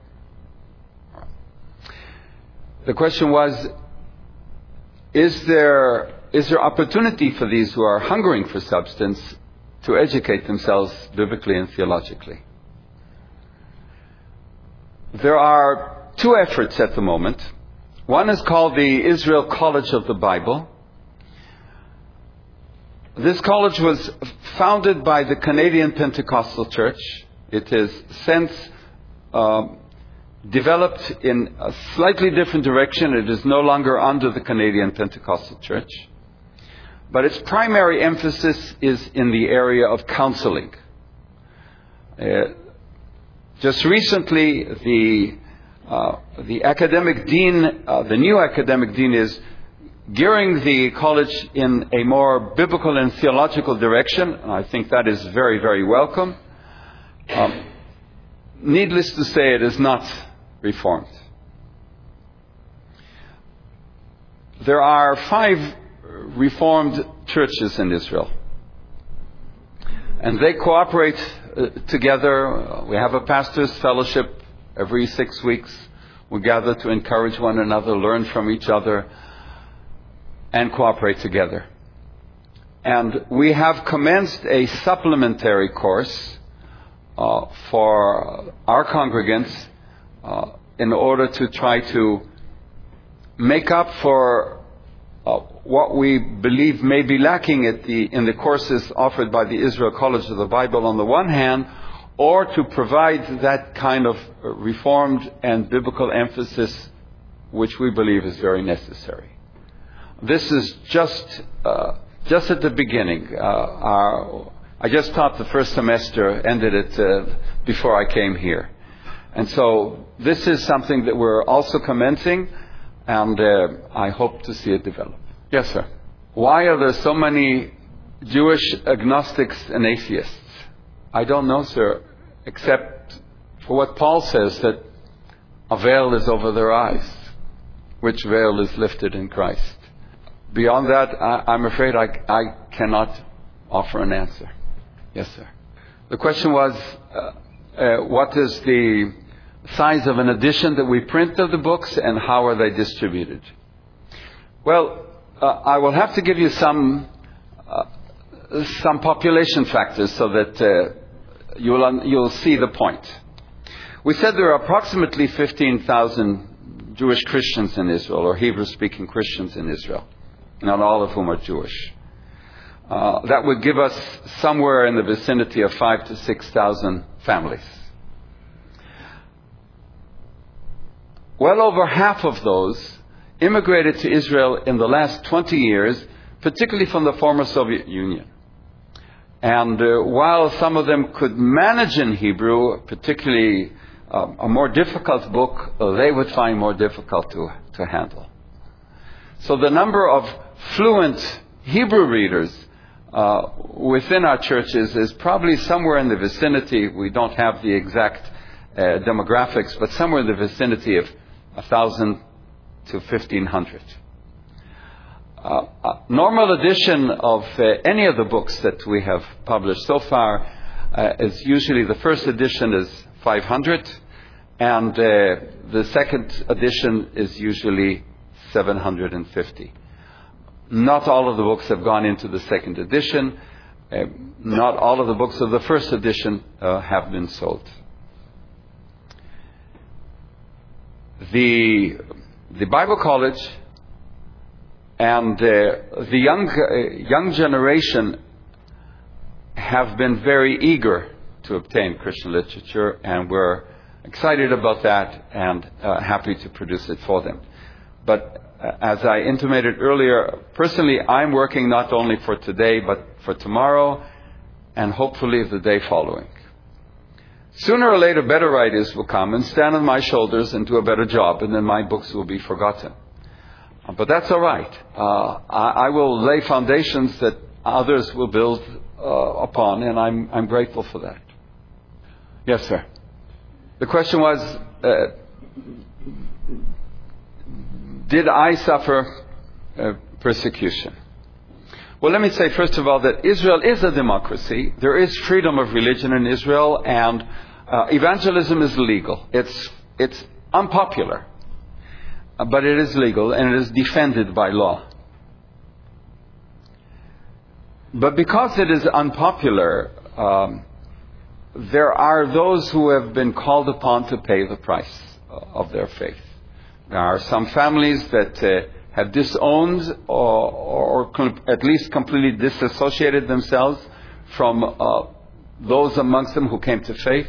The question was, is there, is there opportunity for these who are hungering for substance to educate themselves biblically and theologically? There are two efforts at the moment. One is called the Israel College of the Bible. This college was founded by the Canadian Pentecostal Church. It is since uh, developed in a slightly different direction. It is no longer under the Canadian Pentecostal Church. but its primary emphasis is in the area of counseling. Uh, just recently, the uh, the academic dean, uh, the new academic dean, is gearing the college in a more biblical and theological direction, and I think that is very, very welcome. Um, needless to say, it is not reformed. There are five Reformed churches in Israel, and they cooperate uh, together. We have a pastor's fellowship every six weeks. We gather to encourage one another, learn from each other, and cooperate together. And we have commenced a supplementary course uh, for our congregants uh, in order to try to make up for uh, what we believe may be lacking at the, in the courses offered by the Israel College of the Bible on the one hand, or to provide that kind of reformed and biblical emphasis which we believe is very necessary. This is just uh, just at the beginning. Uh, our, I just taught the first semester, ended it uh, before I came here. And so this is something that we're also commencing, and uh, I hope to see it develop. Yes, sir. Why are there so many Jewish agnostics and atheists? I don't know, sir, except for what Paul says, that a veil is over their eyes, which veil is lifted in Christ. Beyond that, I, I'm afraid I, I cannot offer an answer. Yes, sir. The question was, uh, uh, what is the size of an edition that we print of the books, and how are they distributed? Well, uh, I will have to give you some uh, some population factors so that uh, you'll un- you'll see the point. We said there are approximately fifteen thousand Jewish Christians in Israel, or Hebrew-speaking Christians in Israel, not all of whom are Jewish. Uh, that would give us somewhere in the vicinity of five to six thousand families. Well over half of those immigrated to Israel in the last twenty years, particularly from the former Soviet Union. And uh, while some of them could manage in Hebrew, particularly uh, a more difficult book, uh, they would find more difficult to, to handle. So the number of fluent Hebrew readers uh, within our churches is probably somewhere in the vicinity, we don't have the exact uh, demographics, but somewhere in the vicinity of one thousand to fifteen hundred. Uh, a normal edition of uh, any of the books that we have published so far uh, is usually, the first edition is five hundred, and uh, the second edition is usually seven hundred fifty. Not all of the books have gone into the second edition. Uh, not all of the books of the first edition uh, have been sold. The, the Bible College and uh, the young, uh, young generation have been very eager to obtain Christian literature, and we're excited about that and uh, happy to produce it for them. But uh, as I intimated earlier, personally I'm working not only for today but for tomorrow and hopefully the day following. Sooner or later, better writers will come and stand on my shoulders and do a better job, and then my books will be forgotten. Uh, but that's all right. Uh, I, I will lay foundations that others will build uh, upon, and I'm, I'm grateful for that. Yes, sir. The question was, uh, did I suffer uh, persecution? Well, let me say first of all that Israel is a democracy. There is freedom of religion in Israel, and uh, evangelism is legal. It's it's unpopular, uh, but it is legal and it is defended by law. But because it is unpopular, um, there are those who have been called upon to pay the price of their faith. There are some families that uh, have disowned or, or com- at least completely disassociated themselves from uh, those amongst them who came to faith.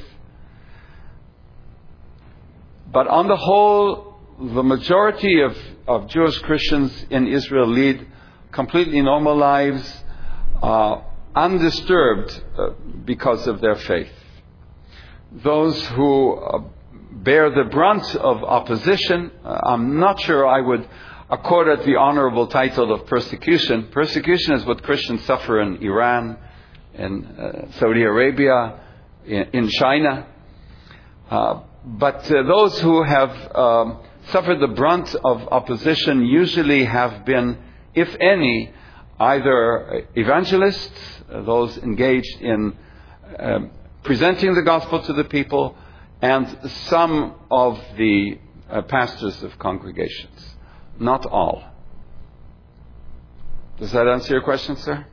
But on the whole, the majority of, of Jewish Christians in Israel lead completely normal lives, uh, undisturbed uh, because of their faith. Those who uh, bear the brunt of opposition, uh, I'm not sure I would accord it the honorable title of persecution. Persecution is what Christians suffer in Iran, in uh, Saudi Arabia, in, in China. Uh, but uh, those who have um, suffered the brunt of opposition usually have been, if any, either evangelists, uh, those engaged in um, presenting the gospel to the people, and some of the uh, pastors of congregations. Not all. Does that answer your question, sir?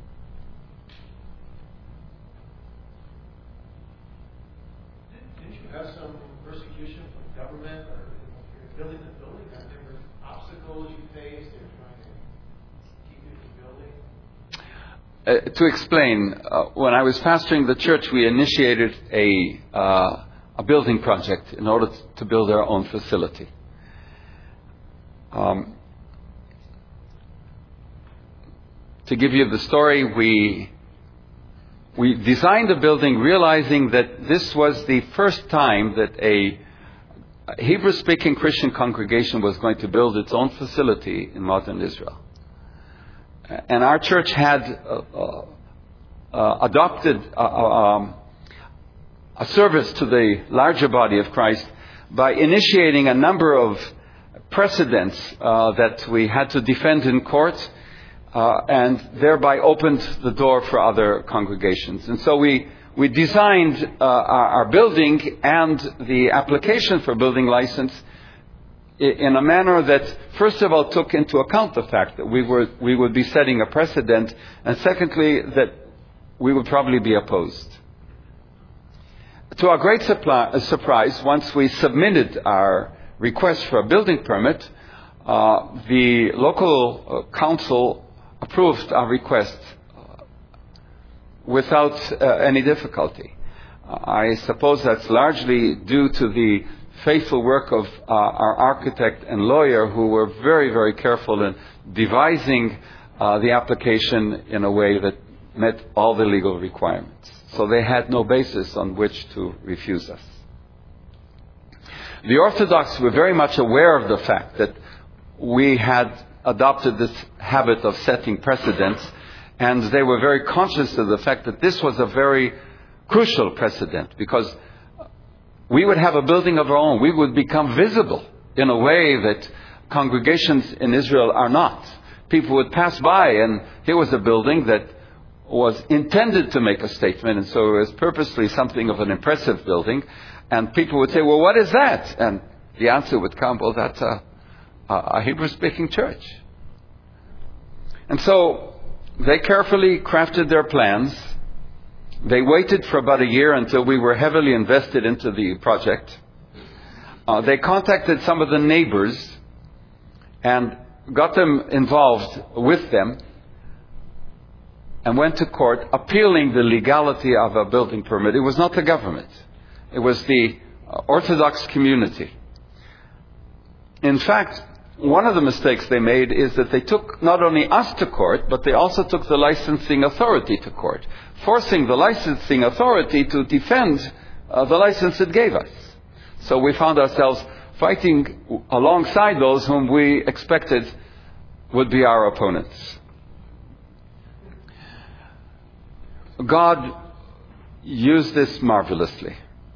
Didn't you have some persecution from government, or you're building the building? Are there obstacles you faced? They're trying to keep you from building? Uh, to explain, uh, when I was pastoring the church, we initiated a uh, a building project in order to build our own facility. Um, to give you the story, we we designed the building realizing that this was the first time that a Hebrew-speaking Christian congregation was going to build its own facility in modern Israel. And our church had uh, uh, uh, adopted uh, um, a service to the larger body of Christ by initiating a number of precedents uh, that we had to defend in court, uh, and thereby opened the door for other congregations. And so we we designed uh, our, our building and the application for building license in a manner that, first of all, took into account the fact that we were we would be setting a precedent, and secondly, that we would probably be opposed. To our great supply, uh, surprise, once we submitted our request for a building permit, uh, the local uh, council approved our request uh, without uh, any difficulty. Uh, I suppose that's largely due to the faithful work of uh, our architect and lawyer, who were very, very careful in devising uh, the application in a way that met all the legal requirements. So they had no basis on which to refuse us. The Orthodox were very much aware of the fact that we had adopted this habit of setting precedents, and they were very conscious of the fact that this was a very crucial precedent, because we would have a building of our own. We would become visible in a way that congregations in Israel are not. People would pass by, and here was a building that was intended to make a statement, and so it was purposely something of an impressive building. And people would say, well, what is that? And the answer would come, well, that's a, a Hebrew-speaking church. And so they carefully crafted their plans. They waited for about a year until we were heavily invested into the project. Uh, they contacted some of the neighbors and got them involved with them, and went to court appealing the legality of a building permit. It was not the government. It was the Orthodox community. In fact, one of the mistakes they made is that they took not only us to court, but they also took the licensing authority to court, forcing the licensing authority to defend uh, the license it gave us. So we found ourselves fighting alongside those whom we expected would be our opponents. God used this marvelously.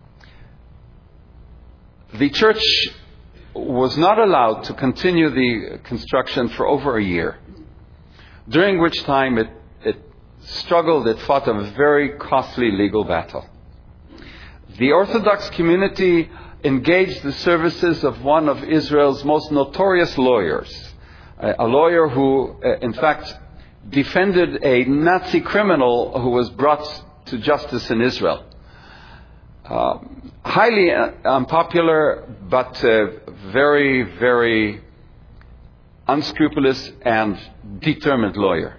The church was not allowed to continue the construction for over a year, during which time it, it struggled, it fought a very costly legal battle. The Orthodox community engaged the services of one of Israel's most notorious lawyers, a lawyer who, in fact, defended a Nazi criminal who was brought to justice in Israel. Uh, highly unpopular, but uh, very, very unscrupulous and determined lawyer.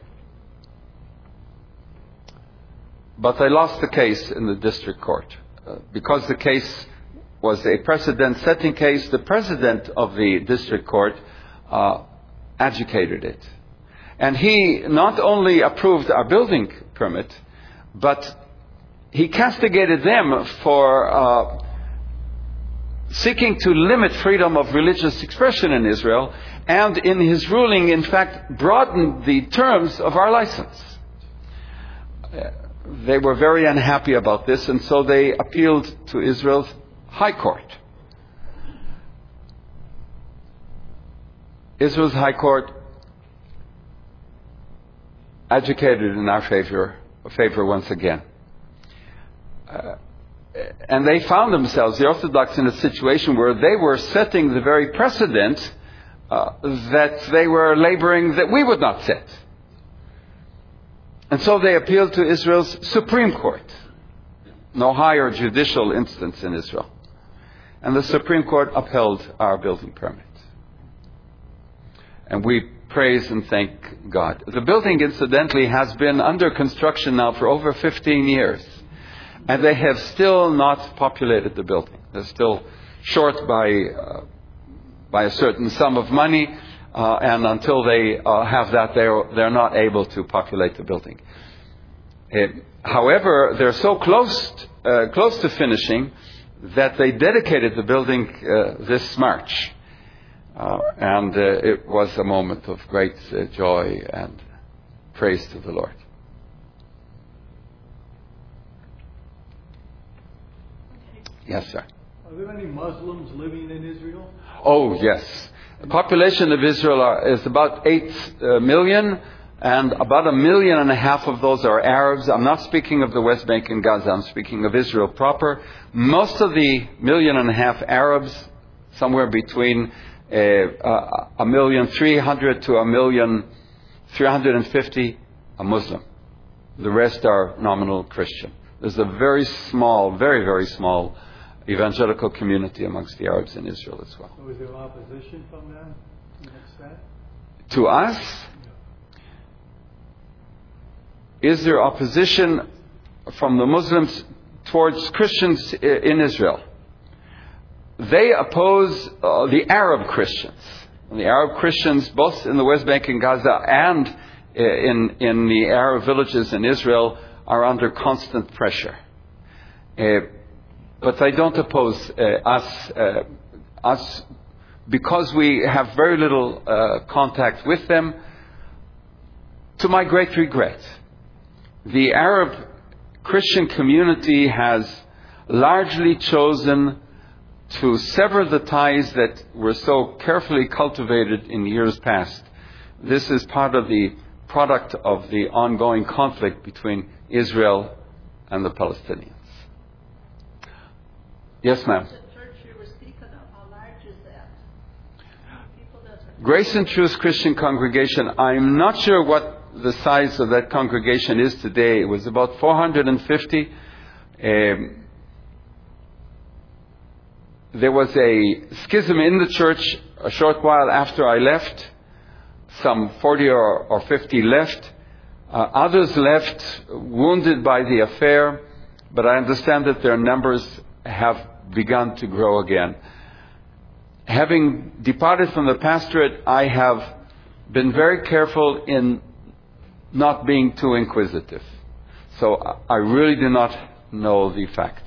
But I lost the case in the district court. Uh, because the case was a precedent-setting case, the president of the district court uh, adjudicated it. And he not only approved our building permit, but he castigated them for uh, seeking to limit freedom of religious expression in Israel, and in his ruling, in fact, broadened the terms of our license. Uh, they were very unhappy about this, and so they appealed to Israel's High Court. Israel's High Court adjudicated in our favor, favor once again. Uh, and they found themselves, the Orthodox, in a situation where they were setting the very precedent uh, that they were laboring that we would not set. And so they appealed to Israel's Supreme Court. No higher judicial instance in Israel. And the Supreme Court upheld our building permit. And we praise and thank God. The building, incidentally, has been under construction now for over fifteen years. And they have still not populated the building. They're still short by uh, by a certain sum of money. Uh, and until they uh, have that, they're, they're not able to populate the building. Uh, however, they're so close, uh, close to finishing that they dedicated the building uh, this March. Uh, and uh, it was a moment of great uh, joy and praise to the Lord. Yes, sir. Are there any Muslims living in Israel? Oh, yes. The population of Israel are, is about eight uh, million, and about a million and a half of those are Arabs. I'm not speaking of the West Bank and Gaza. I'm speaking of Israel proper. Most of the million and a half Arabs, somewhere between uh, uh, a million three hundred to a million three hundred and fifty, are Muslim. The rest are nominal Christian. There's a very small, very, very small evangelical community amongst the Arabs in Israel as well. So is there opposition from them? What's that? To us? Is there opposition from the Muslims towards Christians in Israel? They oppose uh, the Arab Christians. The Arab Christians, both in the West Bank and Gaza and in, in the Arab villages in Israel, are under constant pressure. Uh, But they don't oppose uh, us, uh, us because we have very little uh, contact with them. To my great regret, the Arab Christian community has largely chosen to sever the ties that were so carefully cultivated in years past. This is part of the product of the ongoing conflict between Israel and the Palestinians. Yes, ma'am. The church you were speaking of, how large is that? People that are... Grace and Truth Christian Congregation, I'm not sure what the size of that congregation is today. It was about four hundred fifty. Um, there was a schism in the church a short while after I left. Some forty or, or fifty left. Uh, others left wounded by the affair, but I understand that their numbers have begun to grow again. Having departed from the pastorate, I have been very careful in not being too inquisitive. So I really do not know the facts.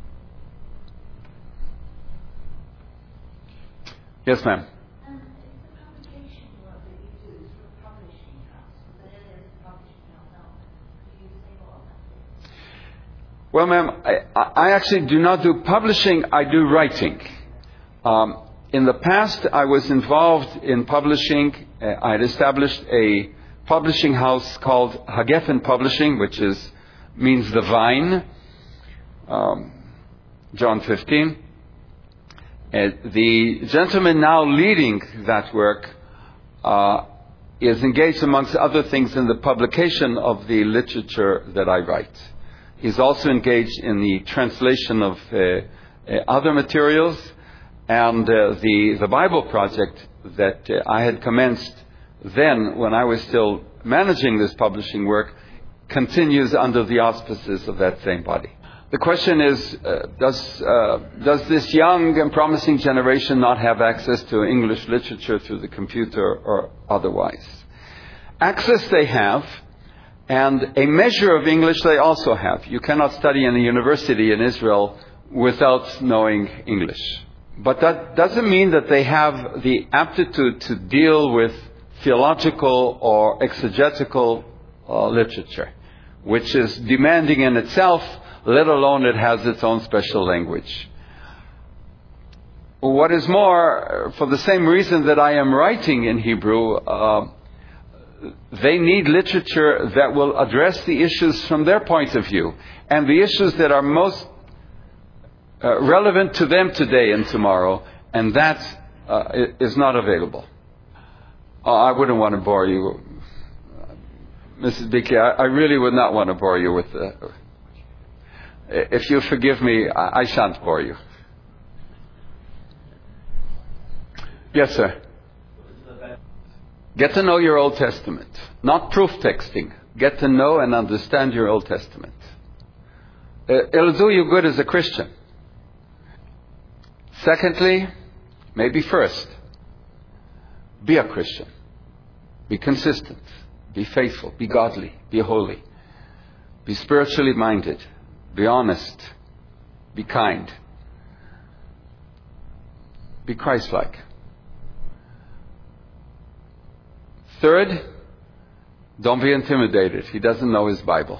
Yes, ma'am. Um, it's a publication work that you do through a publishing house. But it is a publishing house now. Do you say all that? Well, ma'am, I, I actually do not do publishing, I do writing. Um, in the past, I was involved in publishing. Uh, I had established a publishing house called Hagefen Publishing, which is means the vine, um, John fifteen. Uh, the gentleman now leading that work uh, is engaged, amongst other things, in the publication of the literature that I write. He's also engaged in the translation of uh, uh, other materials, and uh, the, the Bible project that uh, I had commenced then, when I was still managing this publishing work, continues under the auspices of that same body. The question is, uh, does, uh, does this young and promising generation not have access to English literature through the computer or otherwise? Access they have, and a measure of English they also have. You cannot study in a university in Israel without knowing English. But that doesn't mean that they have the aptitude to deal with theological or exegetical uh, literature, which is demanding in itself, let alone it has its own special language. What is more, for the same reason that I am writing in Hebrew, uh, they need literature that will address the issues from their point of view, and the issues that are most uh, relevant to them today and tomorrow, and that uh, is not available. Uh, I wouldn't want to bore you, Missus Beakey. I, I really would not want to bore you with the... If you forgive me, I, I shan't bore you. Yes, sir. Get to know your Old Testament. Not proof texting. Get to know and understand your Old Testament. It'll do you good as a Christian. Secondly, maybe first, be a Christian. Be consistent. Be faithful. Be godly. Be holy. Be spiritually minded. Be honest. Be kind. Be Christ-like. Third, don't be intimidated. He doesn't know his Bible.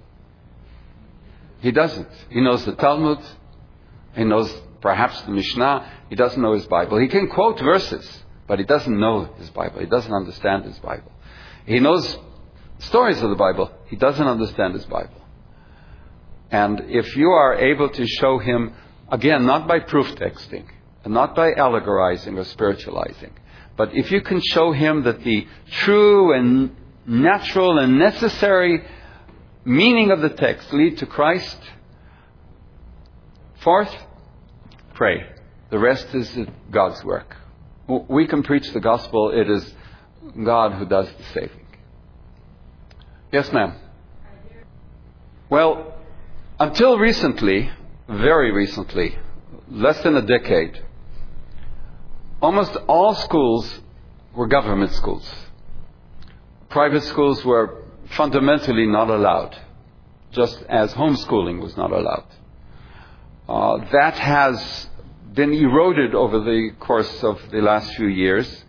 He doesn't. He knows the Talmud. He knows perhaps the Mishnah. He doesn't know his Bible. He can quote verses, but he doesn't know his Bible. He doesn't understand his Bible. He knows stories of the Bible. He doesn't understand his Bible. And if you are able to show him, again, not by proof texting, and not by allegorizing or spiritualizing, but if you can show him that the true and natural and necessary meaning of the text lead to Christ. Fourth, pray. The rest is God's work. We can preach the gospel. It is God who does the saving. Yes, ma'am. Well, until recently, very recently, less than a decade, almost all schools were government schools. Private schools were fundamentally not allowed, just as homeschooling was not allowed. Uh, that has been eroded over the course of the last few years.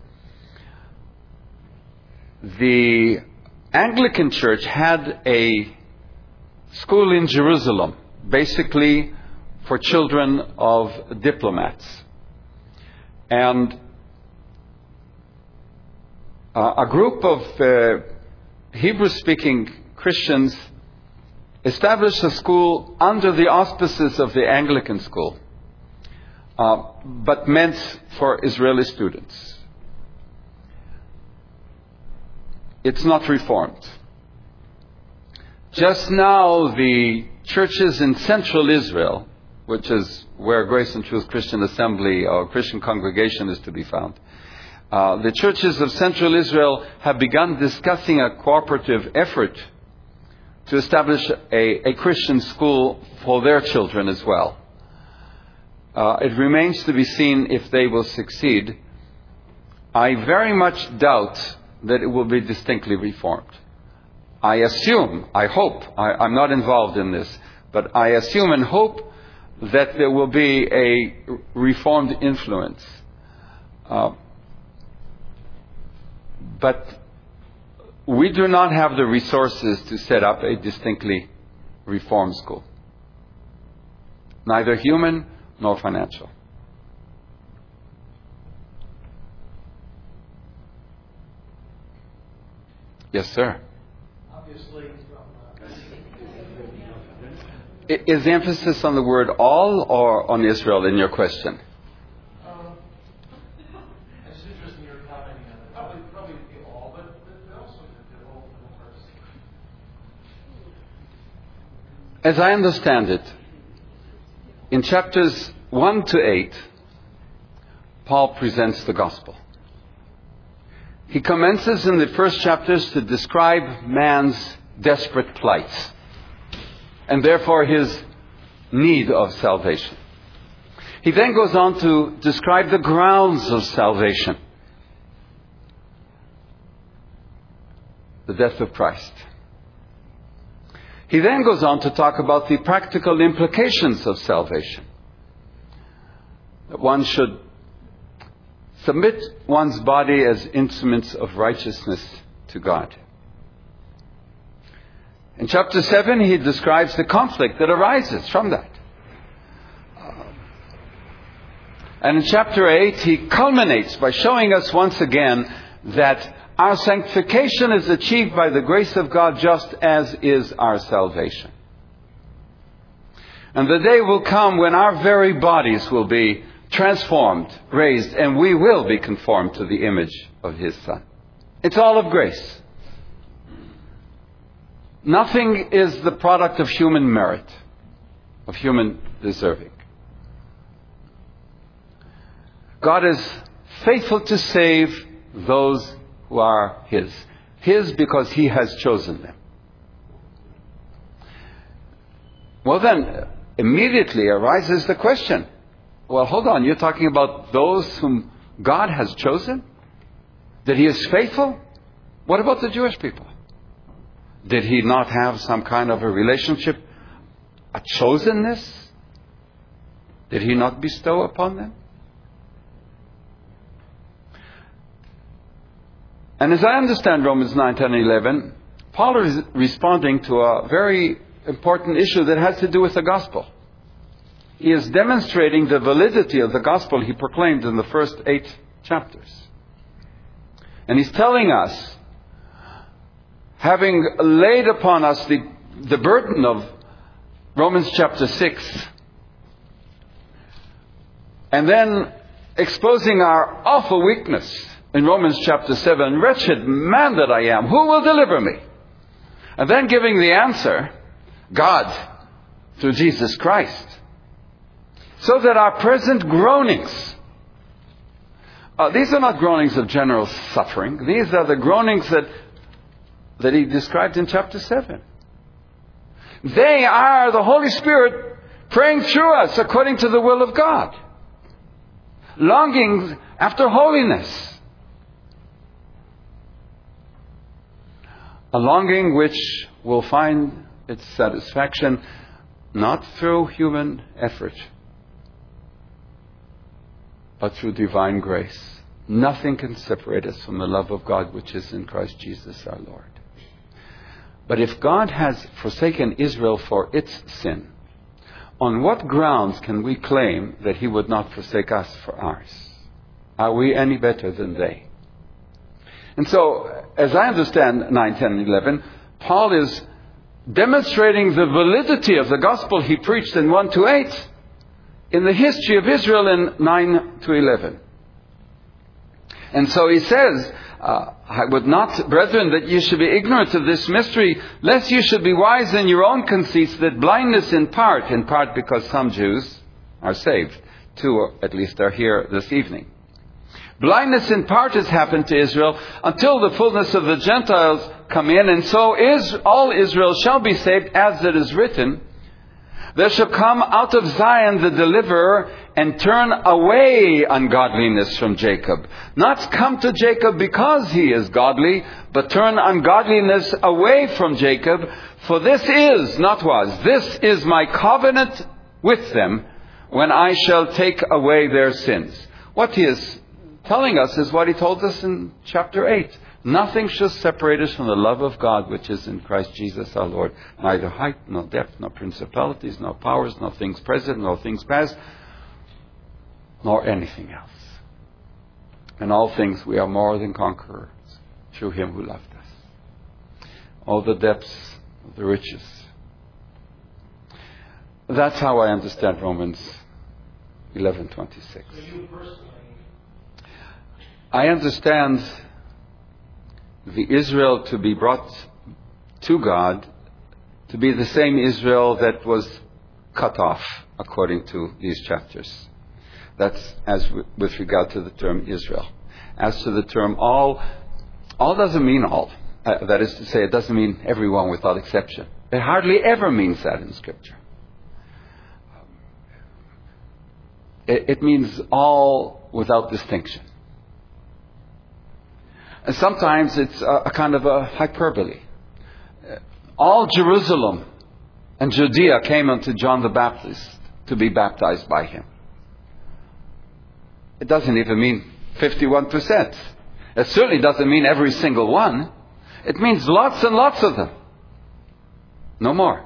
The Anglican Church had a school in Jerusalem, basically for children of diplomats. And uh, a group of uh, Hebrew-speaking Christians established a school under the auspices of the Anglican school, uh, but meant for Israeli students. It's not reformed. Just now, the churches in central Israel, which is where Grace and Truth Christian Assembly or Christian Congregation is to be found, uh, the churches of central Israel have begun discussing a cooperative effort to establish a, a Christian school for their children as well. Uh, it remains to be seen if they will succeed. I very much doubt that it will be distinctly reformed. I assume, I hope, I, I'm not involved in this, but I assume and hope that there will be a reformed influence. Uh, but we do not have the resources to set up a distinctly reformed school. Neither human nor financial. Yes, sir. Obviously, Is the emphasis on the word all or on Israel in your question? um, it's interesting you're commenting on it. Probably, probably the all, but, but also the whole verse. As I understand it, in chapters one to eight, Paul presents the gospel. He commences in the first chapters to describe man's desperate plight, and therefore his need of salvation. He then goes on to describe the grounds of salvation. the death of Christ. He then goes on to talk about the practical implications of salvation. That one should submit one's body as instruments of righteousness to God. In chapter seven, he describes the conflict that arises from that. And in chapter eight, he culminates by showing us once again that our sanctification is achieved by the grace of God just as is our salvation. And the day will come when our very bodies will be transformed, raised, and we will be conformed to the image of His Son. It's all of grace. Nothing is the product of human merit, of human deserving. God is faithful to save those who are His. His because He has chosen them. Well then, immediately arises the question, well, hold on, you're talking about those whom God has chosen? That He is faithful? What about the Jewish people? Did He not have some kind of a relationship, a chosenness? Did He not bestow upon them? And as I understand Romans nine, ten, and eleven, Paul is responding to a very important issue that has to do with the gospel. He is demonstrating the validity of the gospel he proclaimed in the first eight chapters. And he's telling us, having laid upon us the, the burden of Romans chapter six, and then exposing our awful weakness in Romans chapter seven, wretched man that I am, who will deliver me? And then giving the answer, God, through Jesus Christ. So that our present groanings, uh, these are not groanings of general suffering. These are the groanings that, that he described in chapter seven. They are the Holy Spirit praying through us according to the will of God. Longing after holiness. A longing which will find its satisfaction not through human effort, but through divine grace. Nothing can separate us from the love of God which is in Christ Jesus our Lord. But if God has forsaken Israel for its sin, on what grounds can we claim that He would not forsake us for ours? Are we any better than they? And so, as I understand nine, ten, and eleven, Paul is demonstrating the validity of the gospel he preached in one to eight in the history of Israel in nine to eleven. And so he says, uh, I would not, brethren, that you should be ignorant of this mystery, lest you should be wise in your own conceits, that blindness in part, in part because some Jews are saved, two at least are here this evening. Blindness in part has happened to Israel until the fullness of the Gentiles come in, and so is all Israel shall be saved, as it is written, there shall come out of Zion the deliverer, and turn away ungodliness from Jacob. Not come to Jacob because he is godly, but turn ungodliness away from Jacob. For this is, not was, this is my covenant with them, when I shall take away their sins. What he is telling us is what he told us in chapter eight. Nothing shall separate us from the love of God which is in Christ Jesus our Lord. Neither height, nor depth, nor principalities, nor powers, nor things present, nor things past, nor anything else. In all things we are more than conquerors through Him who loved us. All the depths of the riches. That's how I understand Romans eleven twenty-six. So you personally, I understand the Israel to be brought to God to be the same Israel that was cut off according to these chapters. That's as w- with regard to the term Israel. As to the term all, all doesn't mean all. Uh, that is to say, it doesn't mean everyone without exception. It hardly ever means that in Scripture. It, it means all without distinction. And sometimes it's a, a kind of a hyperbole. All Jerusalem and Judea came unto John the Baptist to be baptized by him. It doesn't even mean fifty-one percent. It certainly doesn't mean every single one. It means lots and lots of them. No more.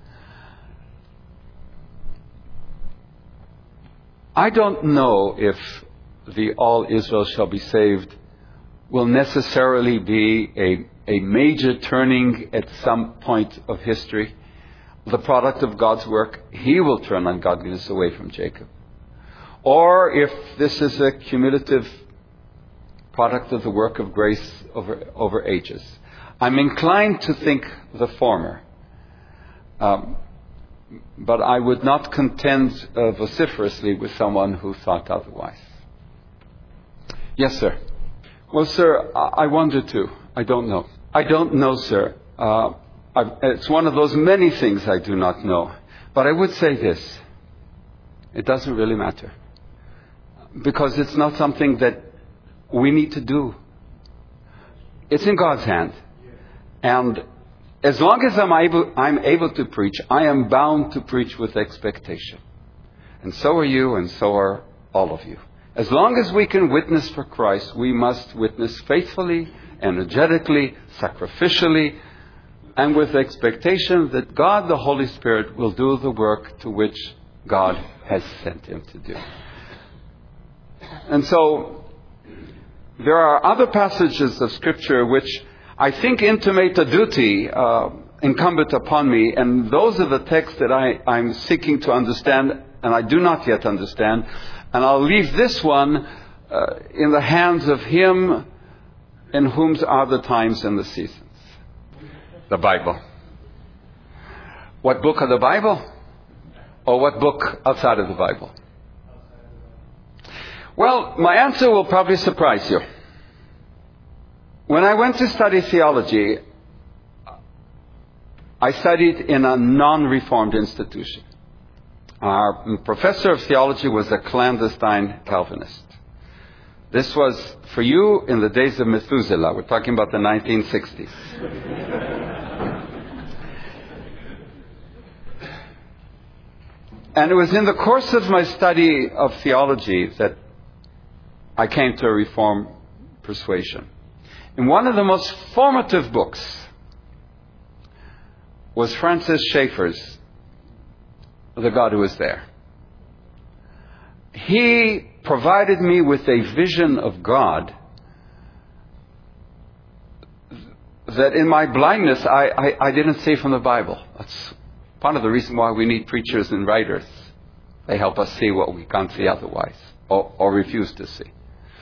I don't know if the all Israel shall be saved will necessarily be a, a major turning at some point of history. The product of God's work, He will turn ungodliness away from Jacob. Or if this is a cumulative product of the work of grace over, over ages. I'm inclined to think the former. Um, but I would not contend uh, vociferously with someone who thought otherwise. Yes, sir. Well, sir, I, I wonder too. I don't know. I don't know, sir. Uh, I've, it's one of those many things I do not know. But I would say this. It doesn't really matter. Because it's not something that we need to do. It's in God's hand. And as long as I'm able, I'm able to preach, I am bound to preach with expectation. And so are you, and so are all of you. As long as we can witness for Christ, we must witness faithfully, energetically, sacrificially, and with expectation that God, the Holy Spirit, will do the work to which God has sent Him to do. And so, there are other passages of Scripture which I think intimate a duty uh, incumbent upon me, and those are the texts that I, I'm seeking to understand, and I do not yet understand. And I'll leave this one uh, in the hands of Him in whom are the times and the seasons. The Bible. What book of the Bible? Or what book outside of the Bible? Well, my answer will probably surprise you. When I went to study theology, I studied in a non-reformed institution. Our professor of theology was a clandestine Calvinist. This was for you in the days of Methuselah. We're talking about the nineteen sixties. And it was in the course of my study of theology that I came to a Reformed persuasion. And one of the most formative books was Francis Schaeffer's The God Who Is There. He provided me with a vision of God that in my blindness I, I, I didn't see from the Bible. That's part of the reason why we need preachers and writers. They help us see what we can't see otherwise, or, or refuse to see.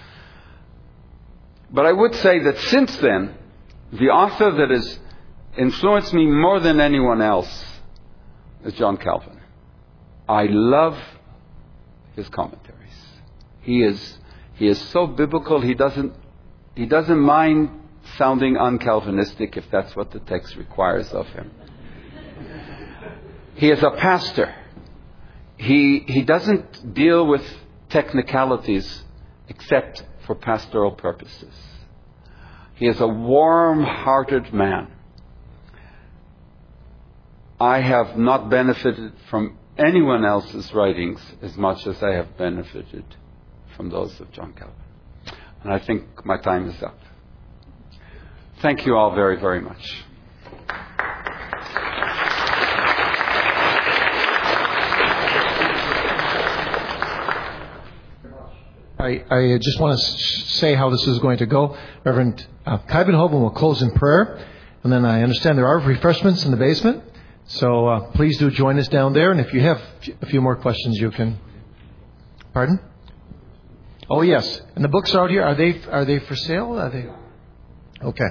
But I would say that since then, the author that has influenced me more than anyone else is John Calvin. I love his commentaries. He is he is so biblical. He doesn't he doesn't mind sounding un-Calvinistic if that's what the text requires of him. He is a pastor. He he doesn't deal with technicalities except for pastoral purposes. He is a warm-hearted man. I have not benefited from anyone else's writings as much as I have benefited from those of John Calvin. And I think my time is up. Thank you all very, very much. I, I just want to say how this is going to go. Reverend uh, Kuyvenhoven will close in prayer. And then I understand there are refreshments in the basement. So uh, please do join us down there. And if you have a few more questions, you can... Pardon? Oh, yes. And the books are out here. Are they are they for sale? Are they... Okay.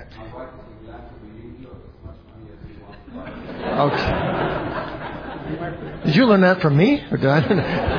Okay. Did you learn that from me? Or did I...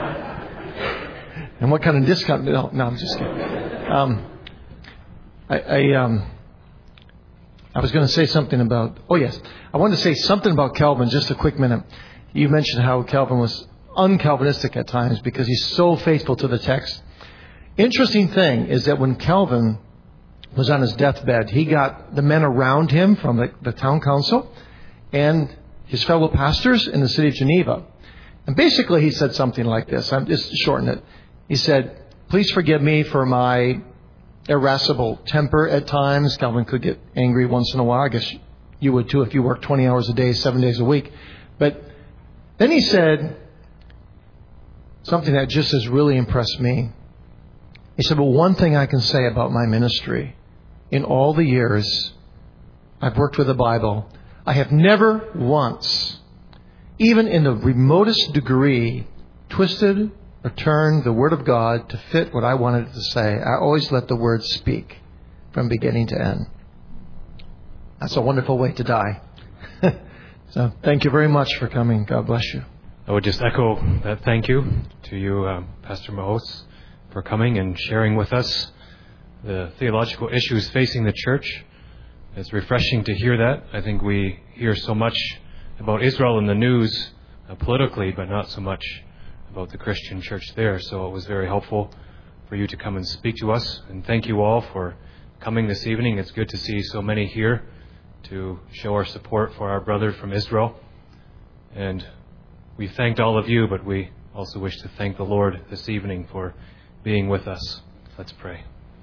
And what kind of discount? No, no I'm just kidding. Um, I, I, um, I was going to say something about... Oh, yes. I wanted to say something about Calvin, just a quick minute. You mentioned how Calvin was un-Calvinistic at times because he's so faithful to the text. Interesting thing is that when Calvin was on his deathbed, he got the men around him from the, the town council and his fellow pastors in the city of Geneva. And basically he said something like this. I'm just shortening it. He said, please forgive me for my irascible temper at times. Calvin could get angry once in a while. I guess you would too if you worked twenty hours a day, seven days a week. But then he said something that just has really impressed me. He said, well, one thing I can say about my ministry, in all the years I've worked with the Bible, I have never once, even in the remotest degree, twisted or turned the Word of God to fit what I wanted it to say. I always let the Word speak from beginning to end. That's a wonderful way to die. So thank you very much for coming. God bless you. I would just echo that thank you to you, um, Pastor Maoz, for coming and sharing with us the theological issues facing the church. It's refreshing to hear that. I think we hear so much about Israel in the news uh, politically, but not so much about the Christian church there. So it was very helpful for you to come and speak to us. And thank you all for coming this evening. It's good to see so many here to show our support for our brother from Israel. And we thanked all of you, but we also wish to thank the Lord this evening for being with us. Let's pray.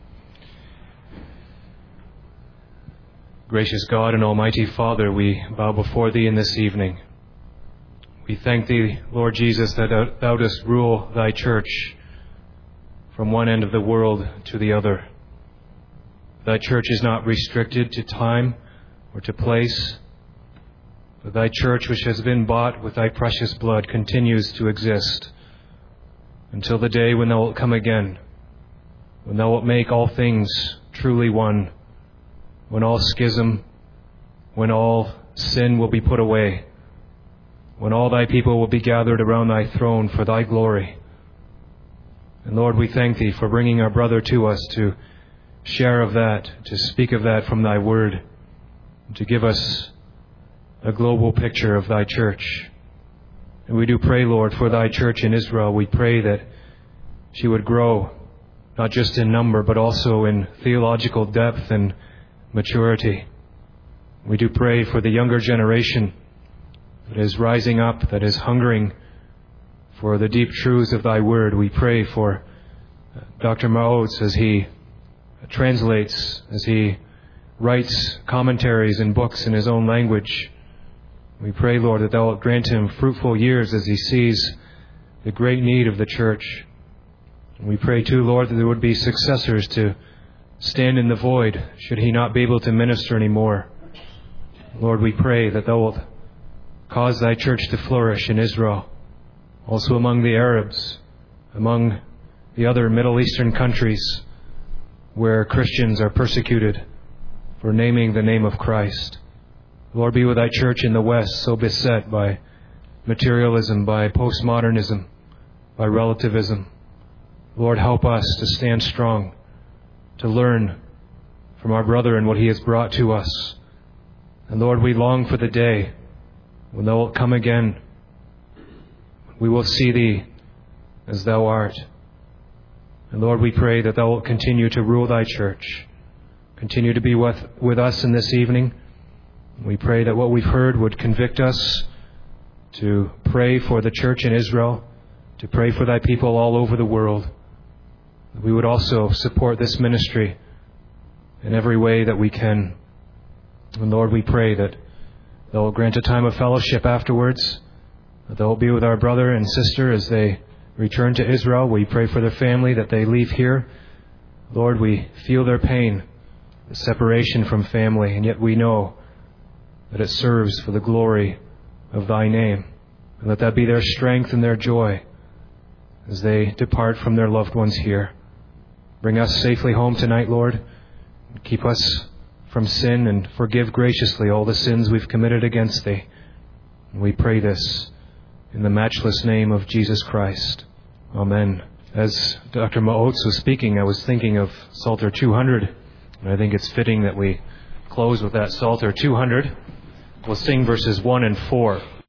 Gracious God and Almighty Father, we bow before Thee in this evening. We thank Thee, Lord Jesus, that Thou dost rule Thy church from one end of the world to the other. Thy church is not restricted to time or to place, but Thy church, which has been bought with Thy precious blood, continues to exist until the day when Thou wilt come again, when Thou wilt make all things truly one, when all schism, when all sin will be put away, when all Thy people will be gathered around Thy throne for Thy glory. And Lord, we thank Thee for bringing our brother to us to share of that, to speak of that from Thy word, to give us a global picture of Thy church. And we do pray, Lord, for Thy church in Israel. We pray that she would grow, not just in number, but also in theological depth and maturity. We do pray for the younger generation that is rising up, that is hungering for the deep truths of Thy word. We pray for Doctor Maoz as he translates, as he writes commentaries and books in his own language. We pray, Lord, that Thou wilt grant him fruitful years as he sees the great need of the church. And we pray too, Lord, that there would be successors to stand in the void should he not be able to minister anymore. Lord, we pray that Thou wilt cause Thy church to flourish in Israel, also among the Arabs, among the other Middle Eastern countries where Christians are persecuted for naming the name of Christ. Lord, be with Thy church in the West, so beset by materialism, by postmodernism, by relativism. Lord, help us to stand strong, to learn from our brother and what he has brought to us. And Lord, we long for the day when Thou wilt come again. We will see Thee as Thou art. And Lord, we pray that Thou wilt continue to rule Thy church. Continue to be with, with us in this evening. We pray that what we've heard would convict us to pray for the church in Israel, to pray for Thy people all over the world. We would also support this ministry in every way that we can. And Lord, we pray that Thou will grant a time of fellowship afterwards, that Thou will be with our brother and sister as they return to Israel. We pray for their family, that they leave here. Lord, we feel their pain, the separation from family, and yet we know that it serves for the glory of Thy name. And let that be their strength and their joy as they depart from their loved ones here. Bring us safely home tonight, Lord. Keep us from sin and forgive graciously all the sins we've committed against Thee. And we pray this in the matchless name of Jesus Christ. Amen. As Doctor Maoz was speaking, I was thinking of Psalter two hundred. And I think it's fitting that we close with that Psalter two hundred. We'll sing verses one and four.